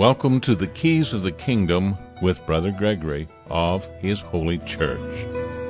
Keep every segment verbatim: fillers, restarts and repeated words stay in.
Welcome to the Keys of the Kingdom with Brother Gregory of His Holy Church.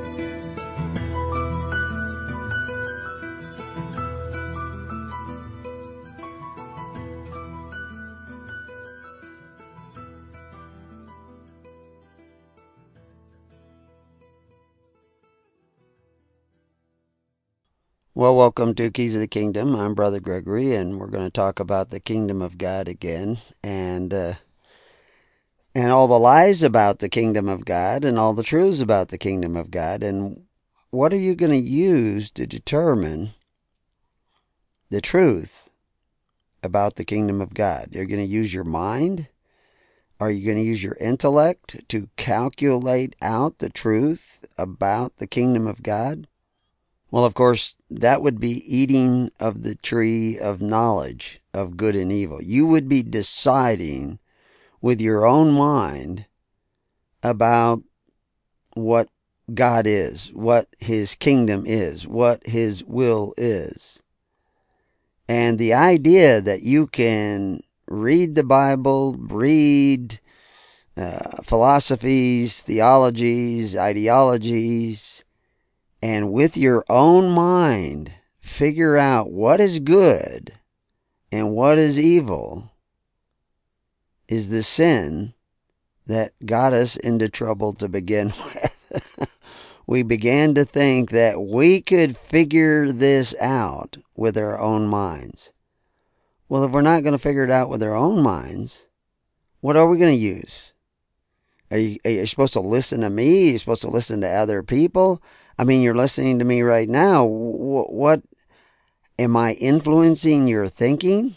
Well, welcome to Keys of the Kingdom. I'm Brother Gregory, and we're going to talk about the kingdom of God again, and uh, and all the lies about the kingdom of God, and all the truths about the kingdom of God, and what are you going to use to determine the truth about the kingdom of God? You're going to use your mind? Are you going to use your intellect to calculate out the truth about the kingdom of God? Well, of course, that would be eating of the tree of knowledge of good and evil. You would be deciding with your own mind about what God is, what His kingdom is, what His will is. And the idea that you can read the Bible, read uh, philosophies, theologies, ideologies, and with your own mind, figure out what is good and what is evil is the sin that got us into trouble to begin with. We began to think that we could figure this out with our own minds. Well, if we're not going to figure it out with our own minds, what are we going to use? Are you, are you supposed to listen to me? Are you supposed to listen to other people? I mean, you're listening to me right now. What, what am I influencing your thinking?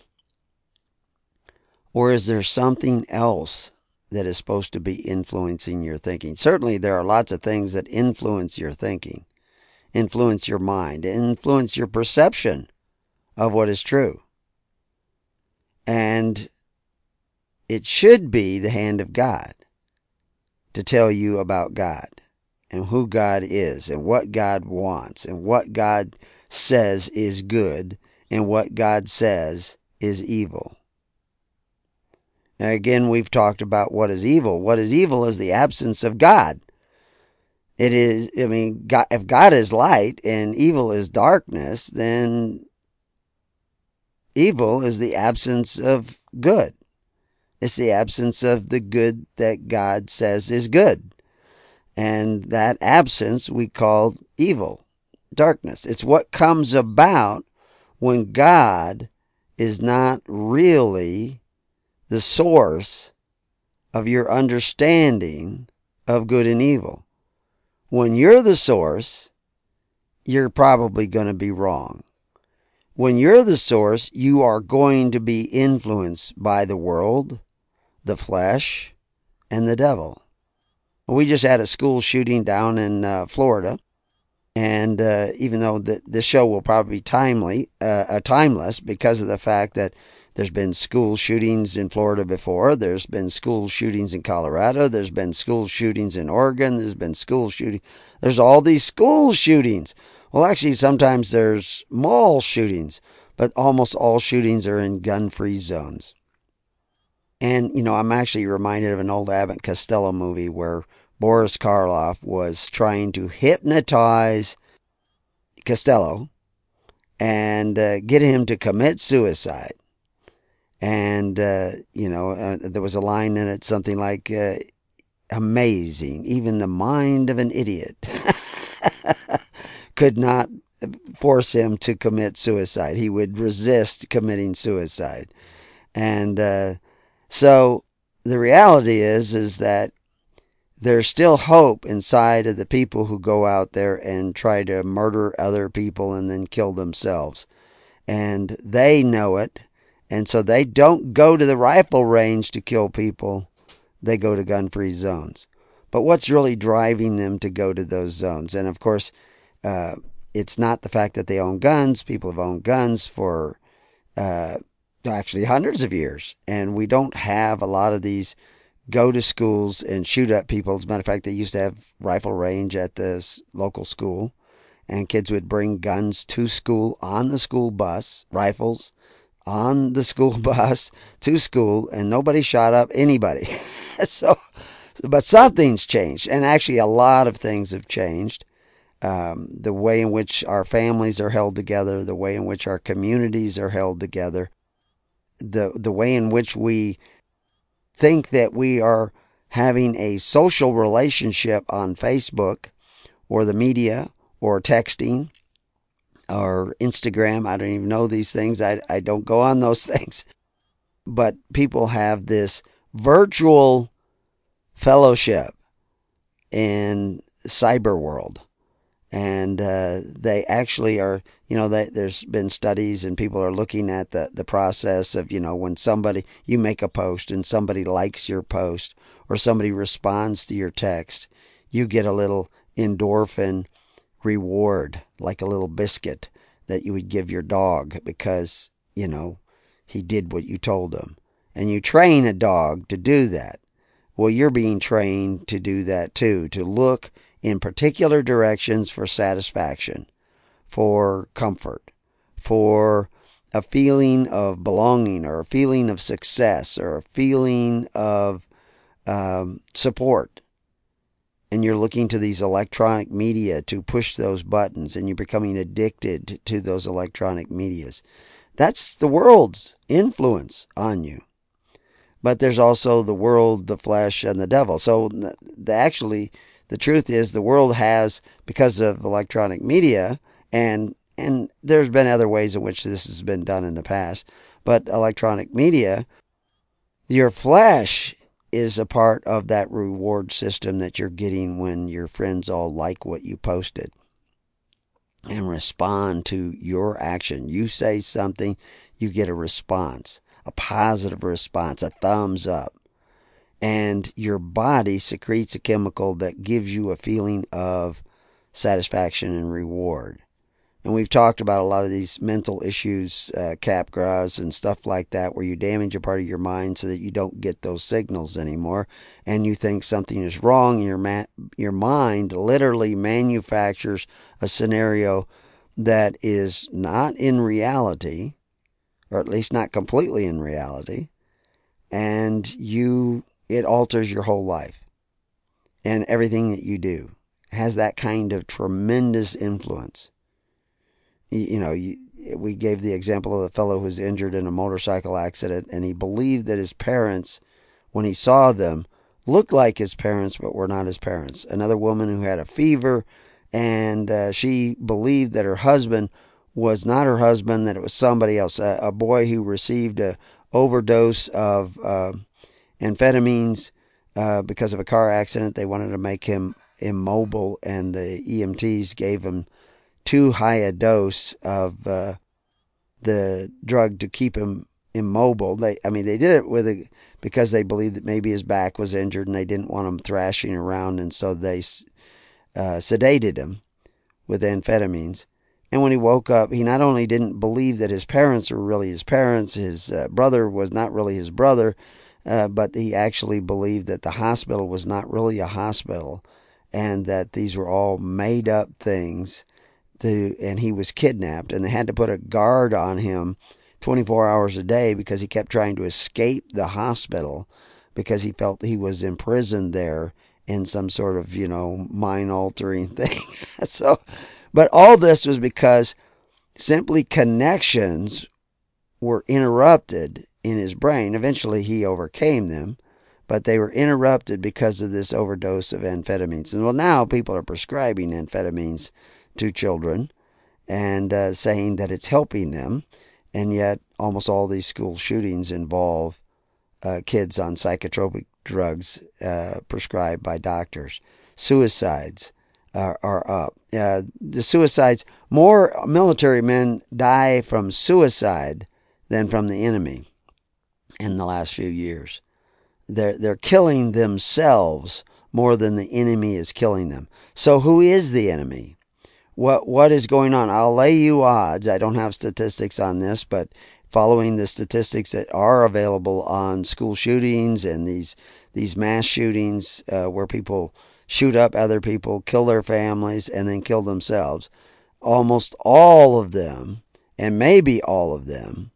Or is there something else that is supposed to be influencing your thinking? Certainly, there are lots of things that influence your thinking, influence your mind, influence your perception of what is true. And it should be the hand of God to tell you about God and who God is and what God wants and what God says is good and what God says is evil. And again, we've talked about what is evil. What is evil is the absence of God. It is, I mean, God, if God is light and evil is darkness, then evil is the absence of good. It's the absence of the good that God says is good. And that absence we call evil, darkness. It's what comes about when God is not really the source of your understanding of good and evil. When you're the source, you're probably going to be wrong. When you're the source, you are going to be influenced by the world, the flesh, and the devil. We just had a school shooting down in uh, Florida, and uh, even though the, this show will probably be timely, uh, uh, timeless because of the fact that there's been school shootings in Florida before, there's been school shootings in Colorado, there's been school shootings in Oregon, there's been school shooting, there's all these school shootings. Well, actually, sometimes there's mall shootings, but almost all shootings are in gun-free zones. And, you know, I'm actually reminded of an old Abbott Costello movie where Boris Karloff was trying to hypnotize Costello and uh, get him to commit suicide. And, uh, you know, uh, there was a line in it, something like, uh, amazing, even the mind of an idiot could not force him to commit suicide. He would resist committing suicide. And uh, so the reality is, is that there's still hope inside of the people who go out there and try to murder other people and then kill themselves. And they know it. And so they don't go to the rifle range to kill people. They go to gun-free zones. But what's really driving them to go to those zones? And of course, uh, it's not the fact that they own guns. People have owned guns for uh, actually hundreds of years. And we don't have a lot of these go to schools and shoot at people. As a matter of fact, they used to have rifle range at the local school. And kids would bring guns to school on the school bus, rifles, on the school bus to school, and nobody shot up anybody. so, but something's changed, and actually a lot of things have changed. Um, the way in which our families are held together, the way in which our communities are held together, the the way in which we think that we are having a social relationship on Facebook or the media or texting or Instagram. I don't even know these things. I, I don't go on those things. But people have this virtual fellowship in cyber world. And uh, they actually are, you know, they, there's been studies and people are looking at the, the process of, you know, when somebody, you make a post and somebody likes your post or somebody responds to your text, you get a little endorphin reward, like a little biscuit that you would give your dog because, you know, he did what you told him. And you train a dog to do that. Well, you're being trained to do that too, to look in particular directions for satisfaction, for comfort, for a feeling of belonging or a feeling of success or a feeling of um, support. And you're looking to these electronic media to push those buttons, and you're becoming addicted to those electronic medias. That's the world's influence on you. But there's also the world, the flesh, and the devil. So the, actually, the truth is the world has, because of electronic media, and and there's been other ways in which this has been done in the past, but electronic media, your flesh is a part of that reward system that you're getting when your friends all like what you posted and respond to your action. You say something, you get a response, a positive response, a thumbs up. And your body secretes a chemical that gives you a feeling of satisfaction and reward. And we've talked about a lot of these mental issues, uh, Capgras and stuff like that, where you damage a part of your mind so that you don't get those signals anymore, and you think something is wrong. Your ma- your mind literally manufactures a scenario that is not in reality, or at least not completely in reality, and you it alters your whole life and everything that you do. It has that kind of tremendous influence. You know, we gave the example of a fellow who was injured in a motorcycle accident, and he believed that his parents, when he saw them, looked like his parents but were not his parents. Another woman who had a fever, and uh, she believed that her husband was not her husband, that it was somebody else. A, a boy who received a overdose of uh, amphetamines uh, because of a car accident. They wanted to make him immobile, and the E M Ts gave him too high a dose of uh, the drug to keep him immobile. They, I mean, they did it with a, because they believed that maybe his back was injured and they didn't want him thrashing around, and so they uh, sedated him with amphetamines. And when he woke up, he not only didn't believe that his parents were really his parents, his uh, brother was not really his brother, uh, but he actually believed that the hospital was not really a hospital, and that these were all made up things. To, and he was kidnapped, and they had to put a guard on him twenty-four hours a day because he kept trying to escape the hospital because he felt he was imprisoned there in some sort of, you know, mind-altering thing. So, but all this was because simply connections were interrupted in his brain. Eventually he overcame them, but they were interrupted because of this overdose of amphetamines. And well, now people are prescribing amphetamines to children and uh, saying that it's helping them, and yet almost all these school shootings involve uh, kids on psychotropic drugs uh, prescribed by doctors. Suicides are, are up. Uh, the suicides, more military men die from suicide than from the enemy in the last few years. They're, they're killing themselves more than the enemy is killing them. So who is the enemy? What what is going on? I'll lay you odds. I don't have statistics on this, but following the statistics that are available on school shootings and these these mass shootings uh, where people shoot up other people, kill their families, and then kill themselves, almost all of them, and maybe all of them,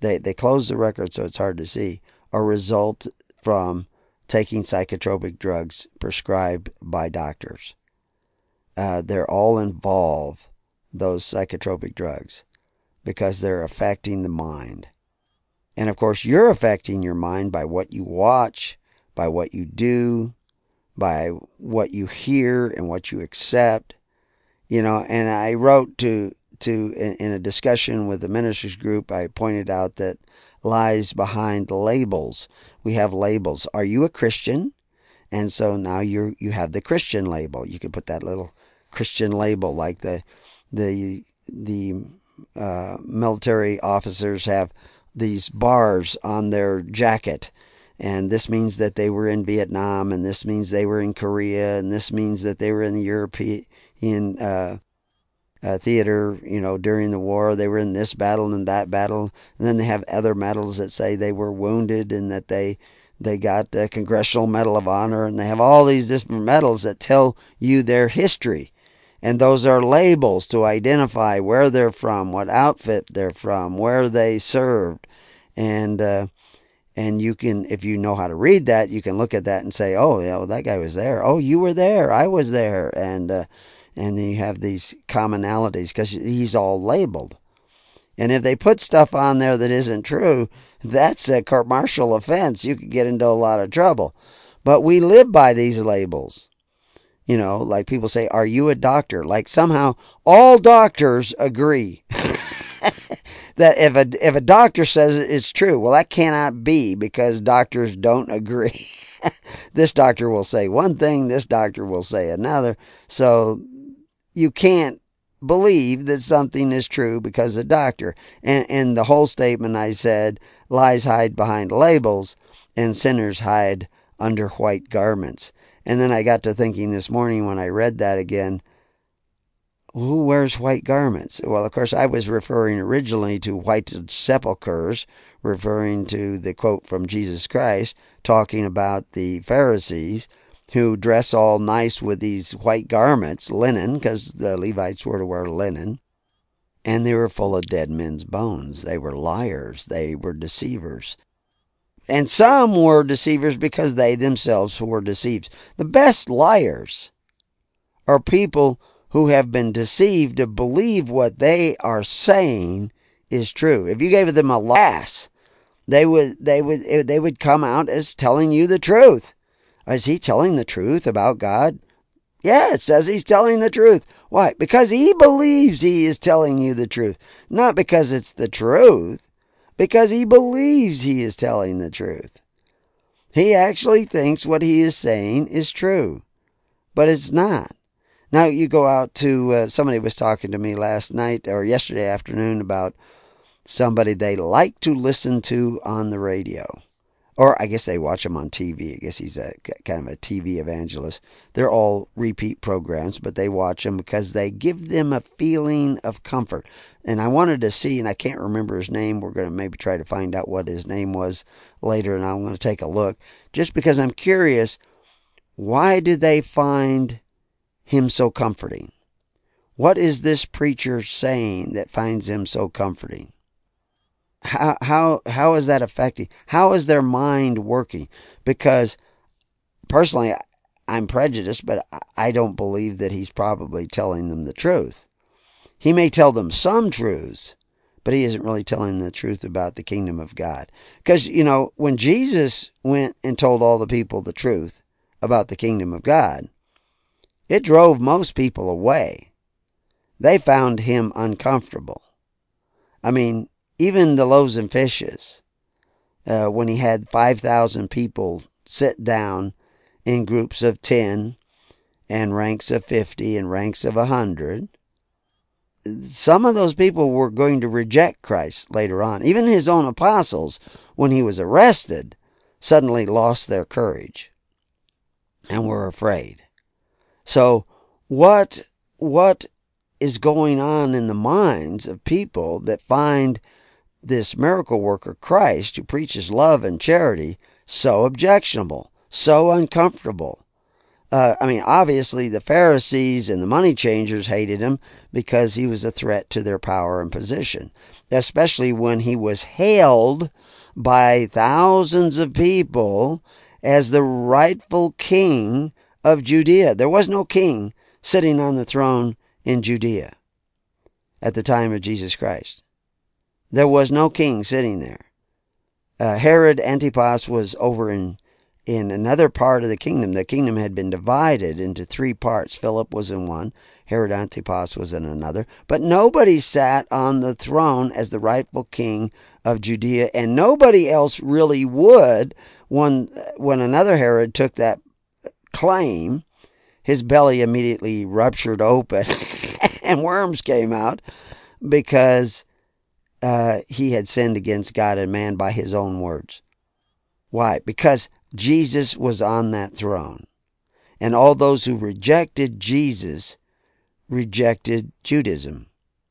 they, they close the record so it's hard to see, or result from taking psychotropic drugs prescribed by doctors. Uh, they're all involved, those psychotropic drugs, because they're affecting the mind. And of course, you're affecting your mind by what you watch, by what you do, by what you hear and what you accept. You know, and I wrote to, to in, in a discussion with the ministers group, I pointed out that lies behind labels. We have labels. Are you a Christian? And so now you you have the Christian label. You can put that little Christian label, like the the the uh, military officers have these bars on their jacket, and this means that they were in Vietnam, and this means they were in Korea, and this means that they were in the European uh, uh, theater, you know, during the war. They were in this battle and that battle, and then they have other medals that say they were wounded and that they they got the Congressional Medal of Honor, and they have all these different medals that tell you their history. And those are labels to identify where they're from, what outfit they're from, where they served. And uh, and you can, if you know how to read that, you can look at that and say, oh, yeah, well, that guy was there. Oh, you were there. I was there. And, uh, and then you have these commonalities because he's all labeled. And if they put stuff on there that isn't true, that's a court-martial offense. You could get into a lot of trouble. But we live by these labels. You know, like people say, are you a doctor? Like somehow all doctors agree that if a, if a doctor says it's true, well, that cannot be because doctors don't agree. This doctor will say one thing, this doctor will say another. So you can't believe that something is true because a doctor. And, and the whole statement I said, lies hide behind labels and sinners hide under white garments. And then I got to thinking this morning when I read that again, who wears white garments? Well, of course, I was referring originally to whited sepulchres, referring to the quote from Jesus Christ, talking about the Pharisees who dress all nice with these white garments, linen, because the Levites were to wear linen, and they were full of dead men's bones. They were liars. They were deceivers. And some were deceivers because they themselves were deceived. The best liars are people who have been deceived to believe what they are saying is true. If you gave them a laugh, they would they would they would come out as telling you the truth. Is he telling the truth about God? Yeah, it says he's telling the truth. Why? Because he believes he is telling you the truth, not because it's the truth. Because he believes he is telling the truth. He actually thinks what he is saying is true. But it's not. Now you go out to, uh, somebody was talking to me last night or yesterday afternoon about somebody they like to listen to on the radio. Or I guess they watch him on T V. I guess he's a kind of a T V evangelist. They're all repeat programs, but they watch them because they give them a feeling of comfort. And I wanted to see, and I can't remember his name. We're going to maybe try to find out what his name was later, and I'm going to take a look. Just because I'm curious, why do they find him so comforting? What is this preacher saying that finds him so comforting? How how how is that affecting? How is their mind working? Because personally, I'm prejudiced, but I don't believe that he's probably telling them the truth. He may tell them some truths, but he isn't really telling them the truth about the kingdom of God. Because, you know, when Jesus went and told all the people the truth about the kingdom of God, it drove most people away. They found him uncomfortable. I mean, even the loaves and fishes, uh, when he had five thousand people sit down in groups of ten and ranks of fifty and ranks of one hundred, some of those people were going to reject Christ later on. Even his own apostles, when he was arrested, suddenly lost their courage and were afraid. So what what is going on in the minds of people that find this miracle worker Christ, who preaches love and charity, so objectionable, so uncomfortable? Uh, I mean, obviously the Pharisees and the money changers hated him because he was a threat to their power and position, especially when he was hailed by thousands of people as the rightful king of Judea. There was no king sitting on the throne in Judea at the time of Jesus Christ. There was no king sitting there. Uh, Herod Antipas was over in in another part of the kingdom. The kingdom had been divided into three parts. Philip was in one. Herod Antipas was in another. But nobody sat on the throne as the rightful king of Judea, and nobody else really would. When, when another Herod took that claim, his belly immediately ruptured open and worms came out because uh, he had sinned against God and man by his own words. Why? Because Jesus was on that throne. And all those who rejected Jesus rejected Judaism,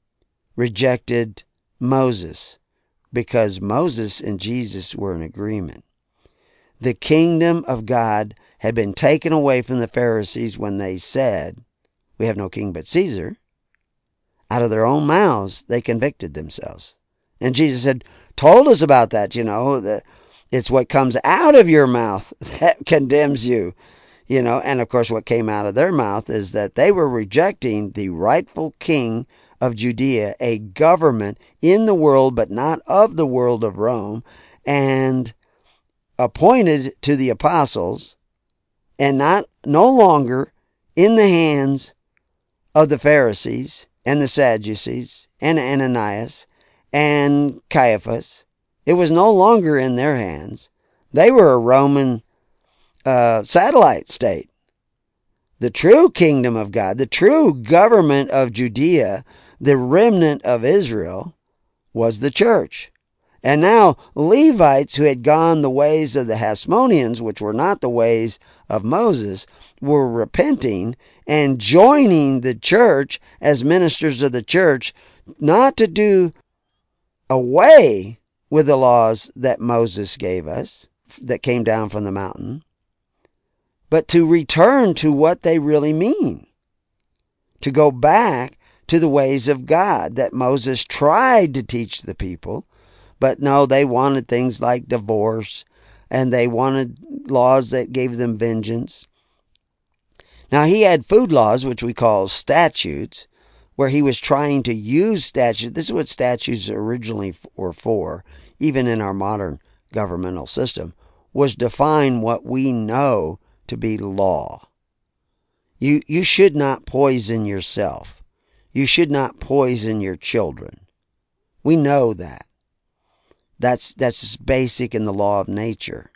rejected Moses, because Moses and Jesus were in agreement. The kingdom of God had been taken away from the Pharisees when they said, "We have no king but Caesar." Out of their own mouths, they convicted themselves. And Jesus had told us about that, you know, that it's what comes out of your mouth that condemns you, you know. And of course, what came out of their mouth is that they were rejecting the rightful king of Judea, a government in the world, but not of the world of Rome, and appointed to the apostles, and not no longer in the hands of the Pharisees and the Sadducees and Ananias and Caiaphas. It was no longer in their hands. They were a Roman uh, satellite state. The true kingdom of God, the true government of Judea, the remnant of Israel, was the church. And now Levites who had gone the ways of the Hasmoneans, which were not the ways of Moses, were repenting and joining the church as ministers of the church, not to do away with the laws that Moses gave us, that came down from the mountain, but to return to what they really mean. To go back to the ways of God that Moses tried to teach the people, but no, they wanted things like divorce, and they wanted laws that gave them vengeance. Now, he had food laws, which we call statutes, where he was trying to use statutes. This is what statutes originally were for, even in our modern governmental system, was define what we know to be law. You, you should not poison yourself. You should not poison your children. We know that. That's, that's basic in the law of nature.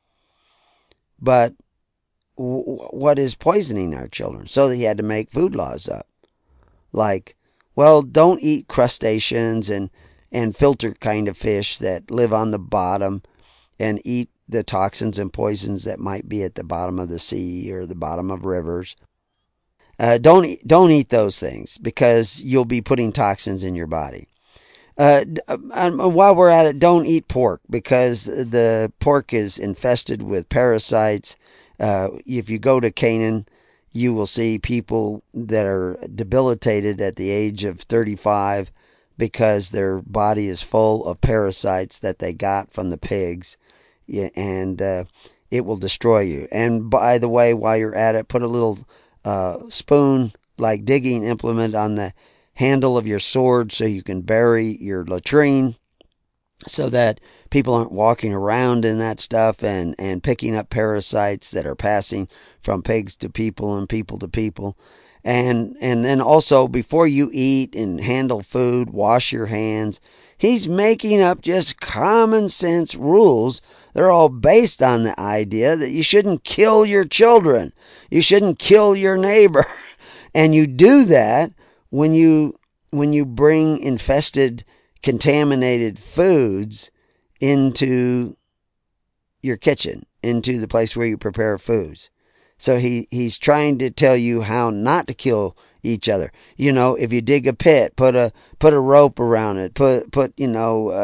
But w- what is poisoning our children? So he had to make food laws up. Like, well, don't eat crustaceans and, and filter kind of fish that live on the bottom, and eat the toxins and poisons that might be at the bottom of the sea or the bottom of rivers. Uh, don't, don't eat those things because you'll be putting toxins in your body. Uh, um, while we're at it, don't eat pork because the pork is infested with parasites. Uh, if you go to Canaan, you will see people that are debilitated at the age of thirty-five because their body is full of parasites that they got from the pigs, and uh, it will destroy you. And by the way, while you're at it, put a little uh, spoon, like digging implement, on the handle of your sword so you can bury your latrine, so that people aren't walking around in that stuff and, and picking up parasites that are passing from pigs to people and people to people. And and then also, before you eat and handle food, wash your hands. He's making up just common sense rules. They're all based on the idea that you shouldn't kill your children. You shouldn't kill your neighbor. And you do that when you when you bring infested, contaminated foods into your kitchen, into the place where you prepare foods. So he, he's trying to tell you how not to kill each other. You know, if you dig a pit, put a put a rope around it. Put put you know uh,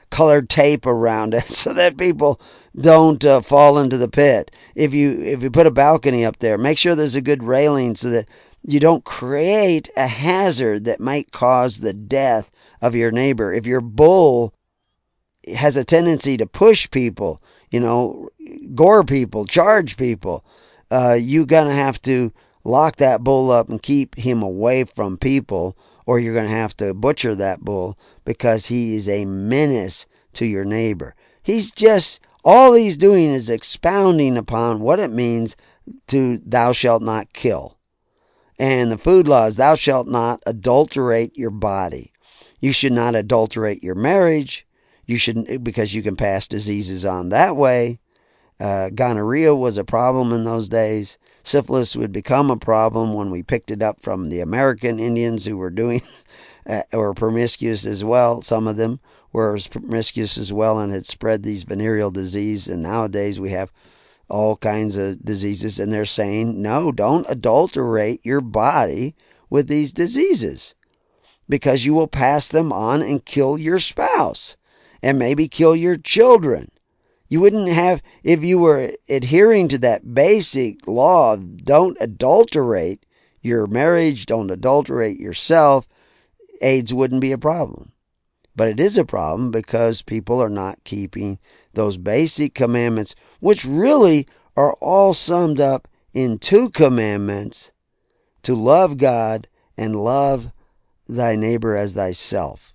colored tape around it so that people don't uh, fall into the pit. If you if you put a balcony up there, make sure there's a good railing so that you don't create a hazard that might cause the death of your neighbor. If your bull has a tendency to push people, you know, gore people, charge people, uh, you're going to have to lock that bull up and keep him away from people, or you're going to have to butcher that bull because he is a menace to your neighbor. He's just, all he's doing is expounding upon what it means to thou shalt not kill. And the food laws, thou shalt not adulterate your body. You should not adulterate your marriage. You shouldn't, because you can pass diseases on that way. Uh, gonorrhea was a problem in those days. Syphilis would become a problem when we picked it up from the American Indians who were doing, uh, were promiscuous as well. Some of them were promiscuous as well and had spread these venereal disease. And nowadays we have all kinds of diseases, and they're saying, no, don't adulterate your body with these diseases because you will pass them on and kill your spouse and maybe kill your children. You wouldn't have, if you were adhering to that basic law of don't adulterate your marriage, don't adulterate yourself, AIDS wouldn't be a problem. But it is a problem because people are not keeping those basic commandments, which really are all summed up in two commandments: to love God and love thy neighbor as thyself.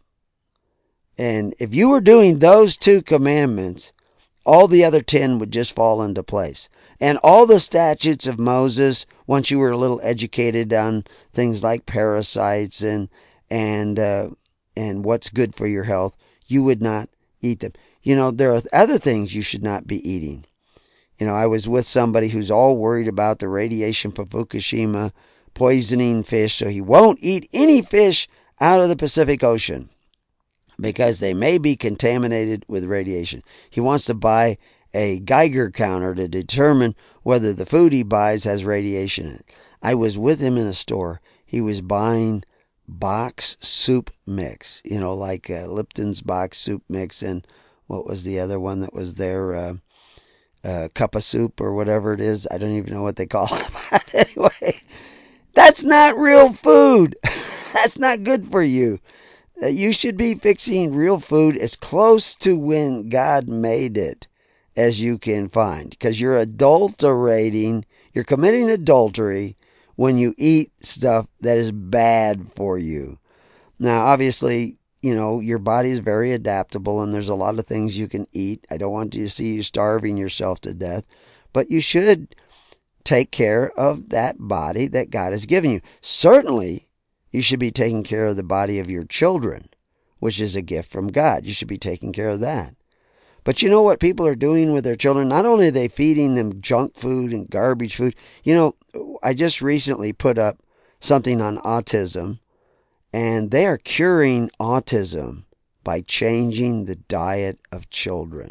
And if you were doing those two commandments, all the other ten would just fall into place. And all the statutes of Moses, once you were a little educated on things like parasites and and uh, and what's good for your health, you would not eat them. You know, there are other things you should not be eating. You know, I was with somebody who's all worried about the radiation from Fukushima poisoning fish, so he won't eat any fish out of the Pacific Ocean because they may be contaminated with radiation. He wants to buy a Geiger counter to determine whether the food he buys has radiation in it. I was with him in a store. He was buying box soup mix, you know, like uh, Lipton's box soup mix, and what was the other one that was there? Uh, uh, cup of soup or whatever it is. I don't even know what they call it. But anyway, that's not real food. That's not good for you. Uh, you should be fixing real food as close to when God made it as you can find, because you're adulterating, you're committing adultery when you eat stuff that is bad for you. Now, obviously, you know, your body is very adaptable and there's a lot of things you can eat. I don't want you to see you starving yourself to death, but you should take care of that body that God has given you. Certainly, you should be taking care of the body of your children, which is a gift from God. You should be taking care of that. But you know what people are doing with their children? Not only are they feeding them junk food and garbage food. You know, I just recently put up something on autism, and they are curing autism by changing the diet of children.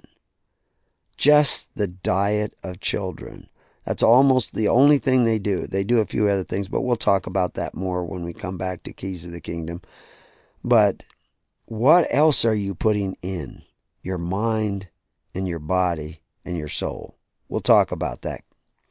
Just the diet of children. That's almost the only thing they do. They do a few other things, but we'll talk about that more when we come back to Keys of the Kingdom. But what else are you putting in your mind and your body and your soul? We'll talk about that.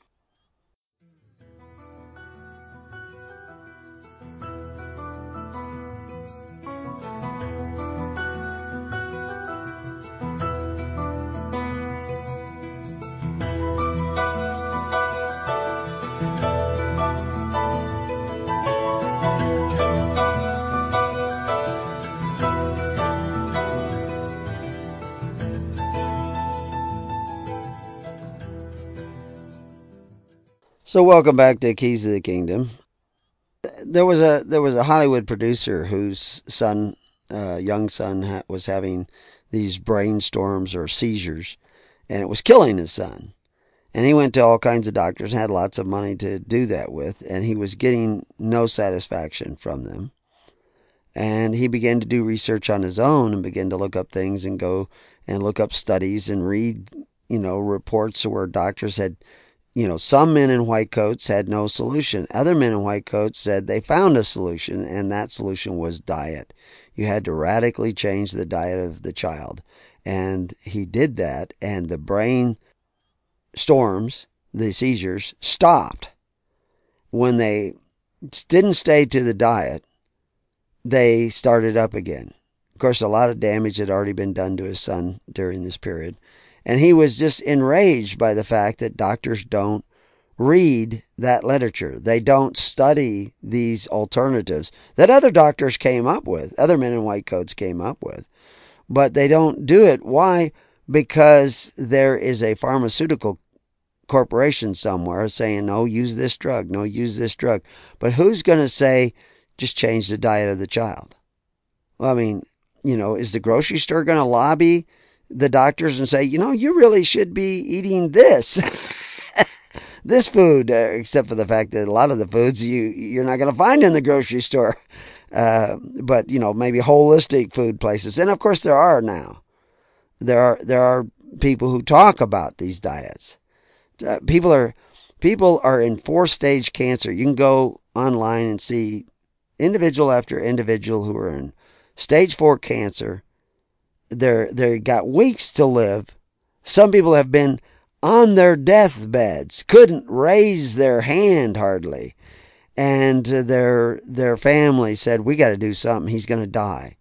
So welcome back to Keys of the Kingdom. There was a there was a Hollywood producer whose son, uh, young son, ha- was having these brainstorms or seizures, and it was killing his son. And he went to all kinds of doctors, had lots of money to do that with, and he was getting no satisfaction from them. And he began to do research on his own and began to look up things and go and look up studies and read, you know, reports where doctors had, you know, some men in white coats had no solution. Other men in white coats said they found a solution, and that solution was diet. You had to radically change the diet of the child. And he did that, and the brain storms, the seizures, stopped. When they didn't stay to the diet, they started up again. Of course, a lot of damage had already been done to his son during this period. And he was just enraged by the fact that doctors don't read that literature. They don't study these alternatives that other doctors came up with, other men in white coats came up with. But they don't do it. Why? Because there is a pharmaceutical corporation somewhere saying, no, use this drug, no, use this drug. But who's going to say, just change the diet of the child? Well, I mean, you know, is the grocery store going to lobby the doctors and say, you know, you really should be eating this, this food, uh, except for the fact that a lot of the foods you, you're not going to find in the grocery store. Uh, but, you know, maybe holistic food places. And of course there are now. There are, there are people who talk about these diets. Uh, people are, people are in four stage cancer. You can go online and see individual after individual who are in stage four cancer. They're, they got weeks to live. Some people have been on their deathbeds, couldn't raise their hand hardly. And their their family said, we got to do something. He's going to die.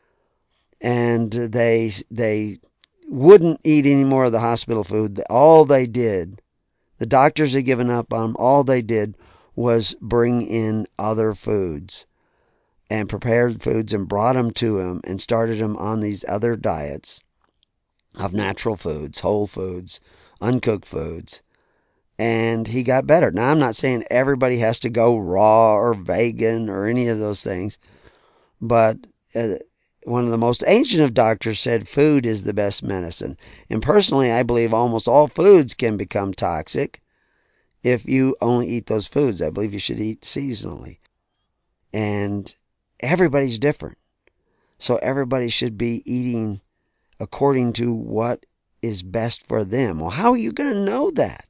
And they they wouldn't eat any more of the hospital food. All they did, the doctors had given up on them. All they did was bring in other foods and prepared foods and brought them to him and started him on these other diets of natural foods, whole foods, uncooked foods. And he got better. Now, I'm not saying everybody has to go raw or vegan or any of those things. But uh, one of the most ancient of doctors said food is the best medicine. And personally, I believe almost all foods can become toxic if you only eat those foods. I believe you should eat seasonally. And everybody's different. So everybody should be eating according to what is best for them. Well, how are you going to know that?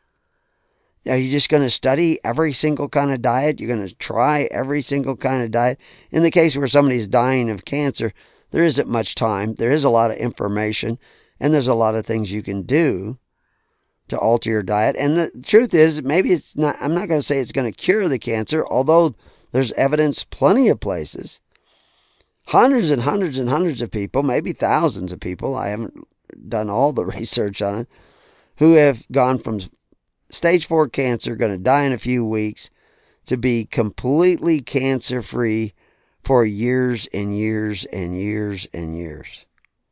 Are you just going to study every single kind of diet? You're going to try every single kind of diet? In the case where somebody's dying of cancer, there isn't much time. There is a lot of information, and there's a lot of things you can do to alter your diet. And the truth is, maybe it's not, I'm not going to say it's going to cure the cancer, although there's evidence plenty of places. Hundreds and hundreds and hundreds of people, maybe thousands of people, I haven't done all the research on it, who have gone from stage four cancer, going to die in a few weeks, to be completely cancer-free for years and years and years and years.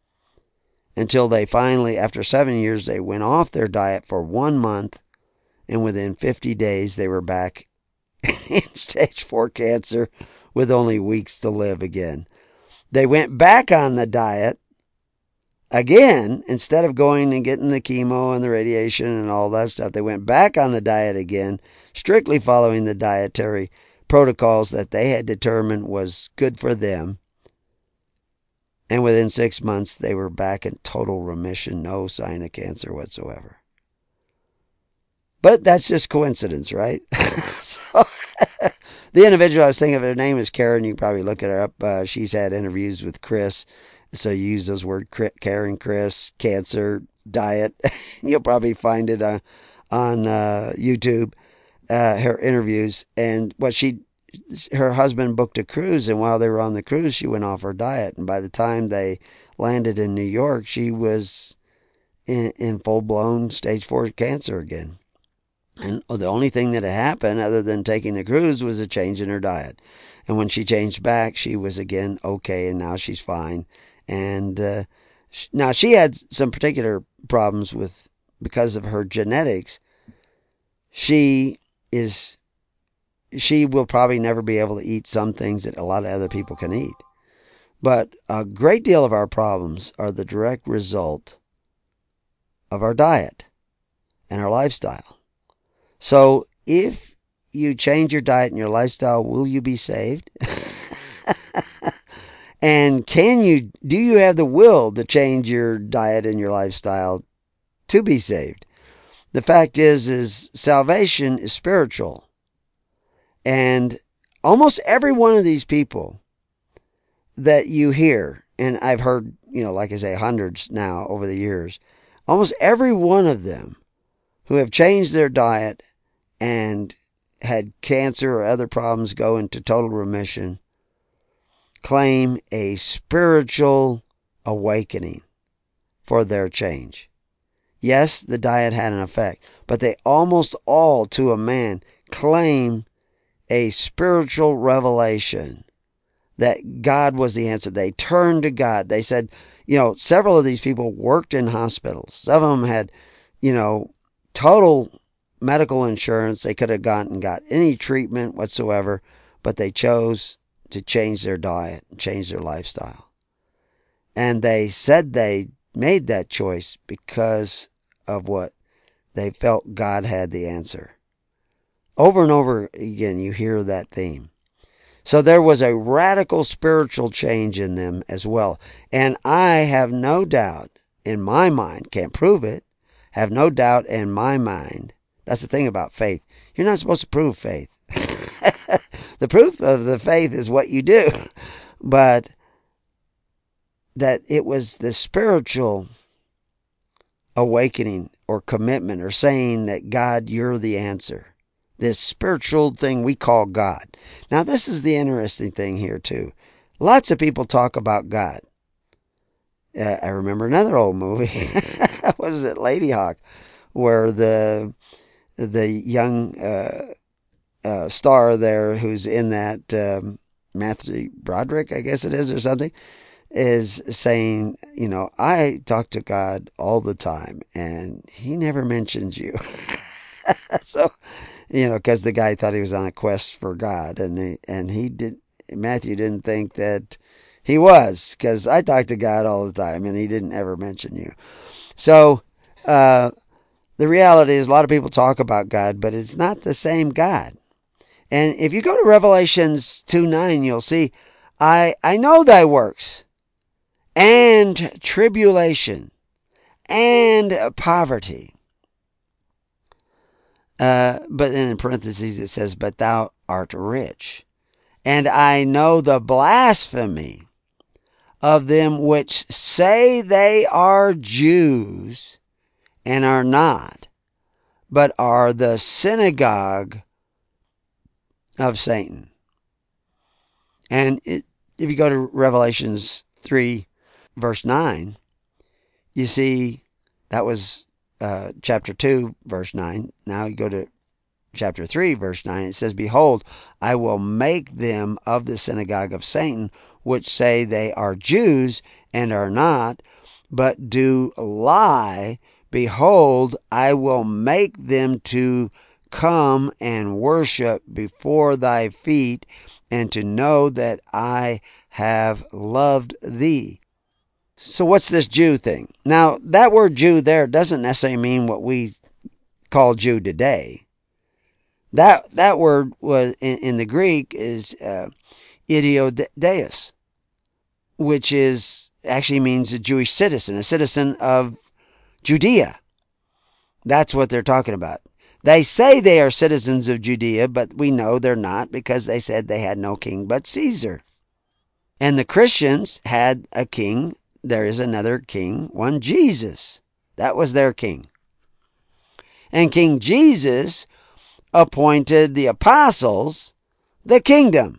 Until they finally, after seven years, they went off their diet for one month, and within fifty days, they were back in stage four cancer with only weeks to live again. They went back on the diet again, instead of going and getting the chemo and the radiation and all that stuff. They went back on the diet again, strictly following the dietary protocols that they had determined was good for them. And within six months, they were back in total remission, no sign of cancer whatsoever. But that's just coincidence, right? So, the individual I was thinking of, her name is Karen. You can probably look at her up. Uh, she's had interviews with Chris. So you use those words, Karen, Chris, cancer, diet. You'll probably find it on, on uh, YouTube, uh, her interviews. And what she, her husband booked a cruise, and while they were on the cruise, she went off her diet. And by the time they landed in New York, she was in, in full-blown stage four cancer again. And the only thing that had happened other than taking the cruise was a change in her diet. And when she changed back, she was again okay, and now she's fine. And uh, she, now she had some particular problems with, because of her genetics. She is, she will probably never be able to eat some things that a lot of other people can eat. But a great deal of our problems are the direct result of our diet and our lifestyle. So if you change your diet and your lifestyle, will you be saved? And can you, do you have the will to change your diet and your lifestyle to be saved? The fact is, is salvation is spiritual. And almost every one of these people that you hear, and I've heard, you know, like I say, hundreds now over the years, almost every one of them who have changed their diet and had cancer or other problems go into total remission claim a spiritual awakening for their change. Yes, the diet had an effect, but they almost all, to a man, claim a spiritual revelation that God was the answer. They turned to God. They said, you know, several of these people worked in hospitals. Some of them had, you know, total medical insurance. They could have gone and got any treatment whatsoever, but they chose to change their diet and change their lifestyle. And they said they made that choice because of what they felt God had the answer. Over and over again, you hear that theme. So there was a radical spiritual change in them as well. And I have no doubt in my mind, can't prove it, have no doubt in my mind. That's the thing about faith. You're not supposed to prove faith. The proof of the faith is what you do. But that it was the spiritual awakening or commitment or saying that, God, you're the answer. This spiritual thing we call God. Now, this is the interesting thing here, too. Lots of people talk about God. Uh, I remember another old movie. What was it? Lady Hawk, where the the young uh, uh, star there who's in that, um, Matthew Broderick, I guess it is, or something, is saying, you know, I talk to God all the time, and he never mentions you. So, you know, because the guy thought he was on a quest for God, and he, and he did. Matthew didn't think that he was, because I talk to God all the time, and he didn't ever mention you. So, uh, the reality is, a lot of people talk about God, but it's not the same God. And if you go to Revelations two nine, you'll see, I I know thy works, and tribulation, and poverty. Uh, but then in parentheses it says, but thou art rich. And I know the blasphemy of them which say they are Jews and are not, but are the synagogue of Satan. And it, if you go to Revelations three, verse nine, you see that was uh, chapter two, verse nine. Now you go to chapter three, verse nine. It says, behold, I will make them of the synagogue of Satan, which say they are Jews and are not, but do lie. Behold, I will make them to come and worship before thy feet, and to know that I have loved thee. So what's this Jew thing? Now, that word Jew there doesn't necessarily mean what we call Jew today. That that word was in, in the Greek is uh, idiodeus, which is actually means a Jewish citizen, a citizen of Judea. That's what they're talking about. They say they are citizens of Judea, but we know they're not, because they said they had no king but Caesar. And the Christians had a king. There is another king, one Jesus. That was their king. And King Jesus appointed the apostles, the kingdom,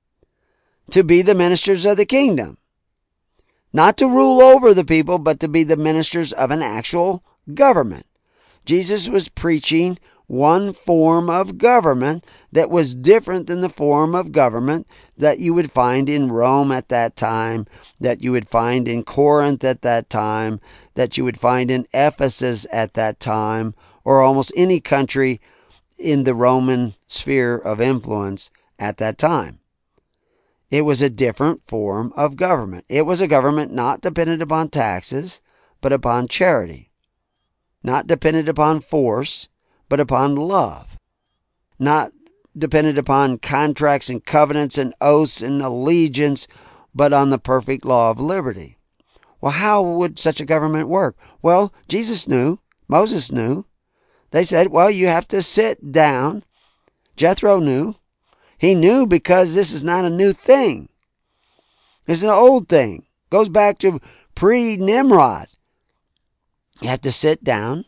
to be the ministers of the kingdom. Not to rule over the people, but to be the ministers of an actual government. Jesus was preaching one form of government that was different than the form of government that you would find in Rome at that time, that you would find in Corinth at that time, that you would find in Ephesus at that time, or almost any country in the Roman sphere of influence at that time. It was a different form of government. It was a government not dependent upon taxes, but upon charity. Not dependent upon force, but upon love. Not dependent upon contracts and covenants and oaths and allegiance, but on the perfect law of liberty. Well, how would such a government work? Well, Jesus knew. Moses knew. They said, well, you have to sit down. Jethro knew. He knew because this is not a new thing. It's an old thing. Goes back to pre-Nimrod. You have to sit down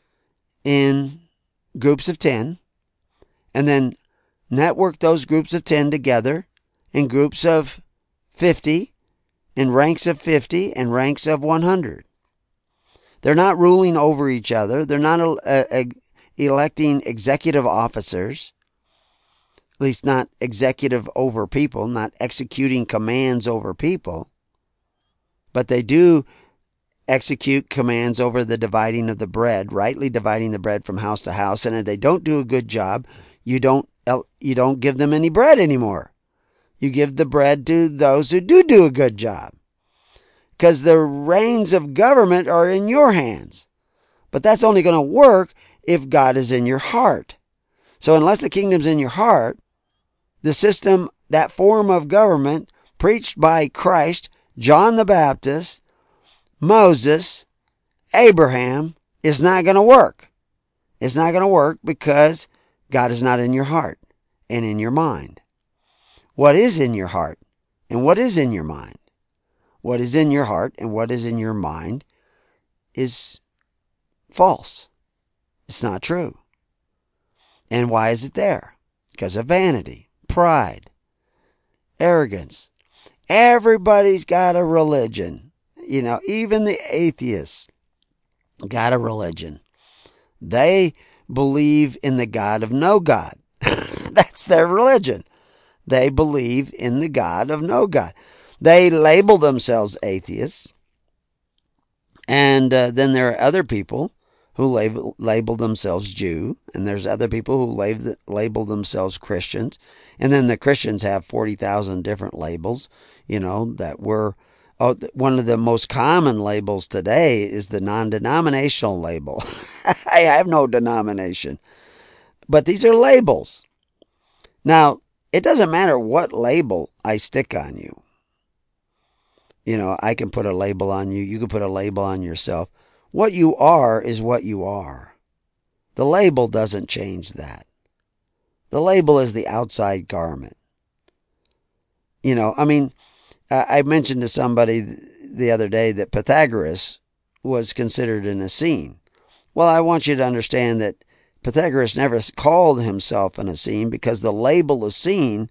in groups of ten and then network those groups of ten together in groups of fifty, in ranks of fifty and ranks of one hundred. They're not ruling over each other. They're not uh, uh, electing executive officers, at least not executive over people, not executing commands over people. But they do execute commands over the dividing of the bread, rightly dividing the bread from house to house. And if they don't do a good job, you don't you don't give them any bread anymore. You give the bread to those who do do a good job. Because the reins of government are in your hands. But that's only going to work if God is in your heart. So unless the kingdom's in your heart, the system, that form of government preached by Christ, John the Baptist, Moses, Abraham, is not going to work. It's not going to work because God is not in your heart and in your mind. What is in your heart and what is in your mind? What is in your heart and what is in your mind is false. It's not true. And why is it there? Because of vanity, pride, arrogance. Everybody's got a religion. You know, even the atheists got a religion. They believe in the God of no God. That's their religion. They believe in the God of no God. They label themselves atheists. And uh, then there are other people who label, label themselves Jew. And there's other people who label, label themselves Christians. And then the Christians have forty thousand different labels, you know, that were... Oh, one of the most common labels today is the non-denominational label. I have no denomination. But these are labels. Now, it doesn't matter what label I stick on you. You know, I can put a label on you. You can put a label on yourself. What you are is what you are. The label doesn't change that. The label is the outside garment. You know, I mean... I mentioned to somebody the other day that Pythagoras was considered an Essene. Well, I want you to understand that Pythagoras never called himself an Essene because the label Essene,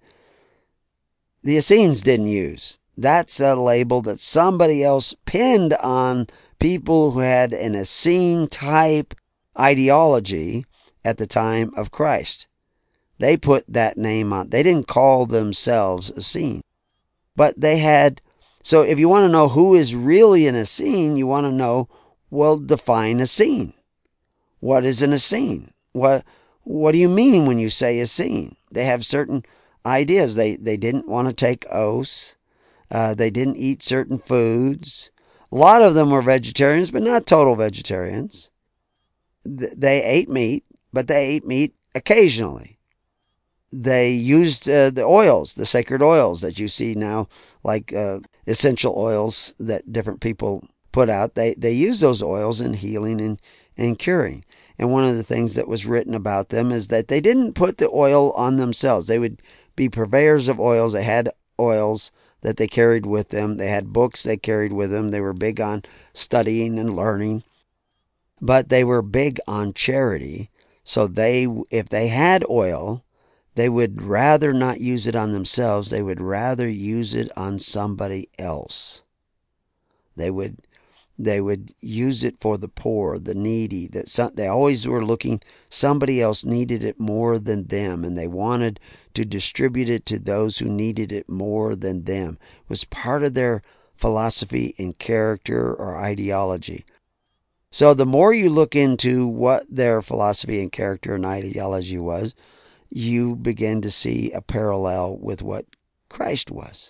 the Essenes didn't use. That's a label that somebody else pinned on people who had an Essene type ideology at the time of Christ. They put that name on. They didn't call themselves Essene. But they had, so if you want to know who is really an Essene, you want to know, well, define Essene. What is an Essene? What what do you mean when you say Essene? They have certain ideas. They they didn't want to take oaths. Uh, they didn't eat certain foods. A lot of them were vegetarians, but not total vegetarians. They ate meat, but they ate meat occasionally. They used uh, the oils, the sacred oils that you see now, like uh, essential oils that different people put out. They they use those oils in healing and, and curing. And one of the things that was written about them is that they didn't put the oil on themselves. They would be purveyors of oils. They had oils that they carried with them. They had books they carried with them. They were big on studying and learning. But they were big on charity. So they, if they had oil, they would rather not use it on themselves. They would rather use it on somebody else. They would they would use it for the poor, the needy. That some, they always were looking, somebody else needed it more than them, and they wanted to distribute it to those who needed it more than them. It was part of their philosophy and character or ideology. So the more you look into what their philosophy and character and ideology was, you begin to see a parallel with what Christ was.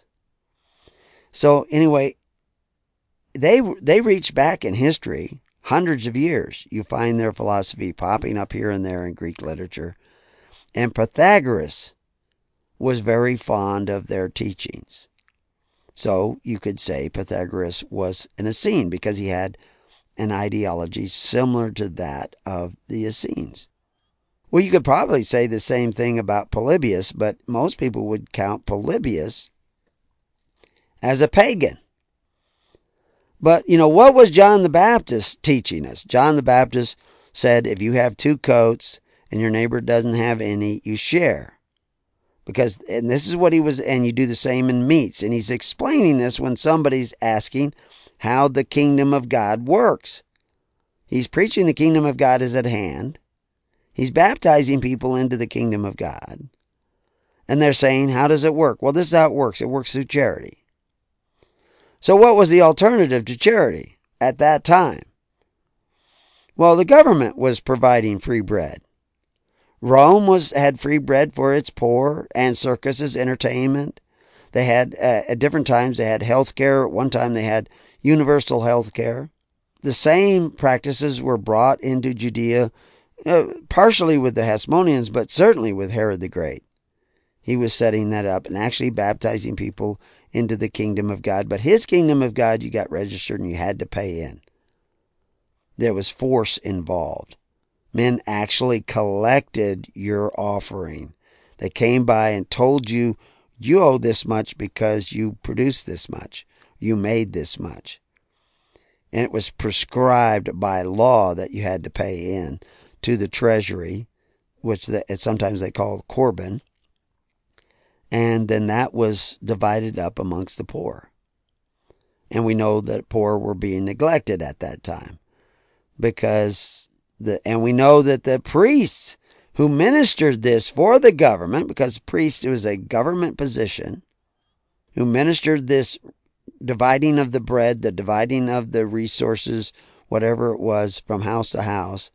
So anyway, they they reach back in history, hundreds of years. You find their philosophy popping up here and there in Greek literature. And Pythagoras was very fond of their teachings. So you could say Pythagoras was an Essene because he had an ideology similar to that of the Essenes. Well, you could probably say the same thing about Polybius, but most people would count Polybius as a pagan. But, you know, what was John the Baptist teaching us? John the Baptist said, if you have two coats and your neighbor doesn't have any, you share. Because, and this is what he was, and you do the same in meats. And he's explaining this when somebody's asking how the kingdom of God works. He's preaching the kingdom of God is at hand. He's baptizing people into the kingdom of God. And they're saying, how does it work? Well, this is how it works. It works through charity. So what was the alternative to charity at that time? Well, the government was providing free bread. Rome was had free bread for its poor, and circuses, entertainment. They had, uh, at different times, they had health care. At one time, they had universal health care. The same practices were brought into Judea, uh, partially with the Hasmoneans, but certainly with Herod the Great. He was setting that up and actually baptizing people into the kingdom of God. But his kingdom of God, you got registered and you had to pay in. There was force involved. Men actually collected your offering. They came by and told you, you owe this much because you produced this much. You made this much. And it was prescribed by law that you had to pay in to the treasury, which the, sometimes they call Corban. And then that was divided up amongst the poor. And we know that poor were being neglected at that time. Because the and we know that the priests who ministered this for the government, because priest was a government position, who ministered this dividing of the bread, the dividing of the resources, whatever it was, from house to house,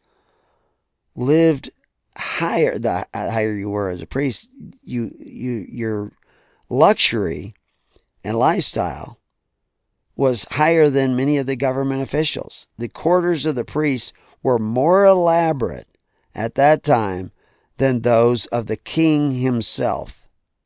lived higher. The higher you were as a priest, you you your luxury and lifestyle was higher than many of the government officials. The quarters of the priests were more elaborate at that time than those of the king himself,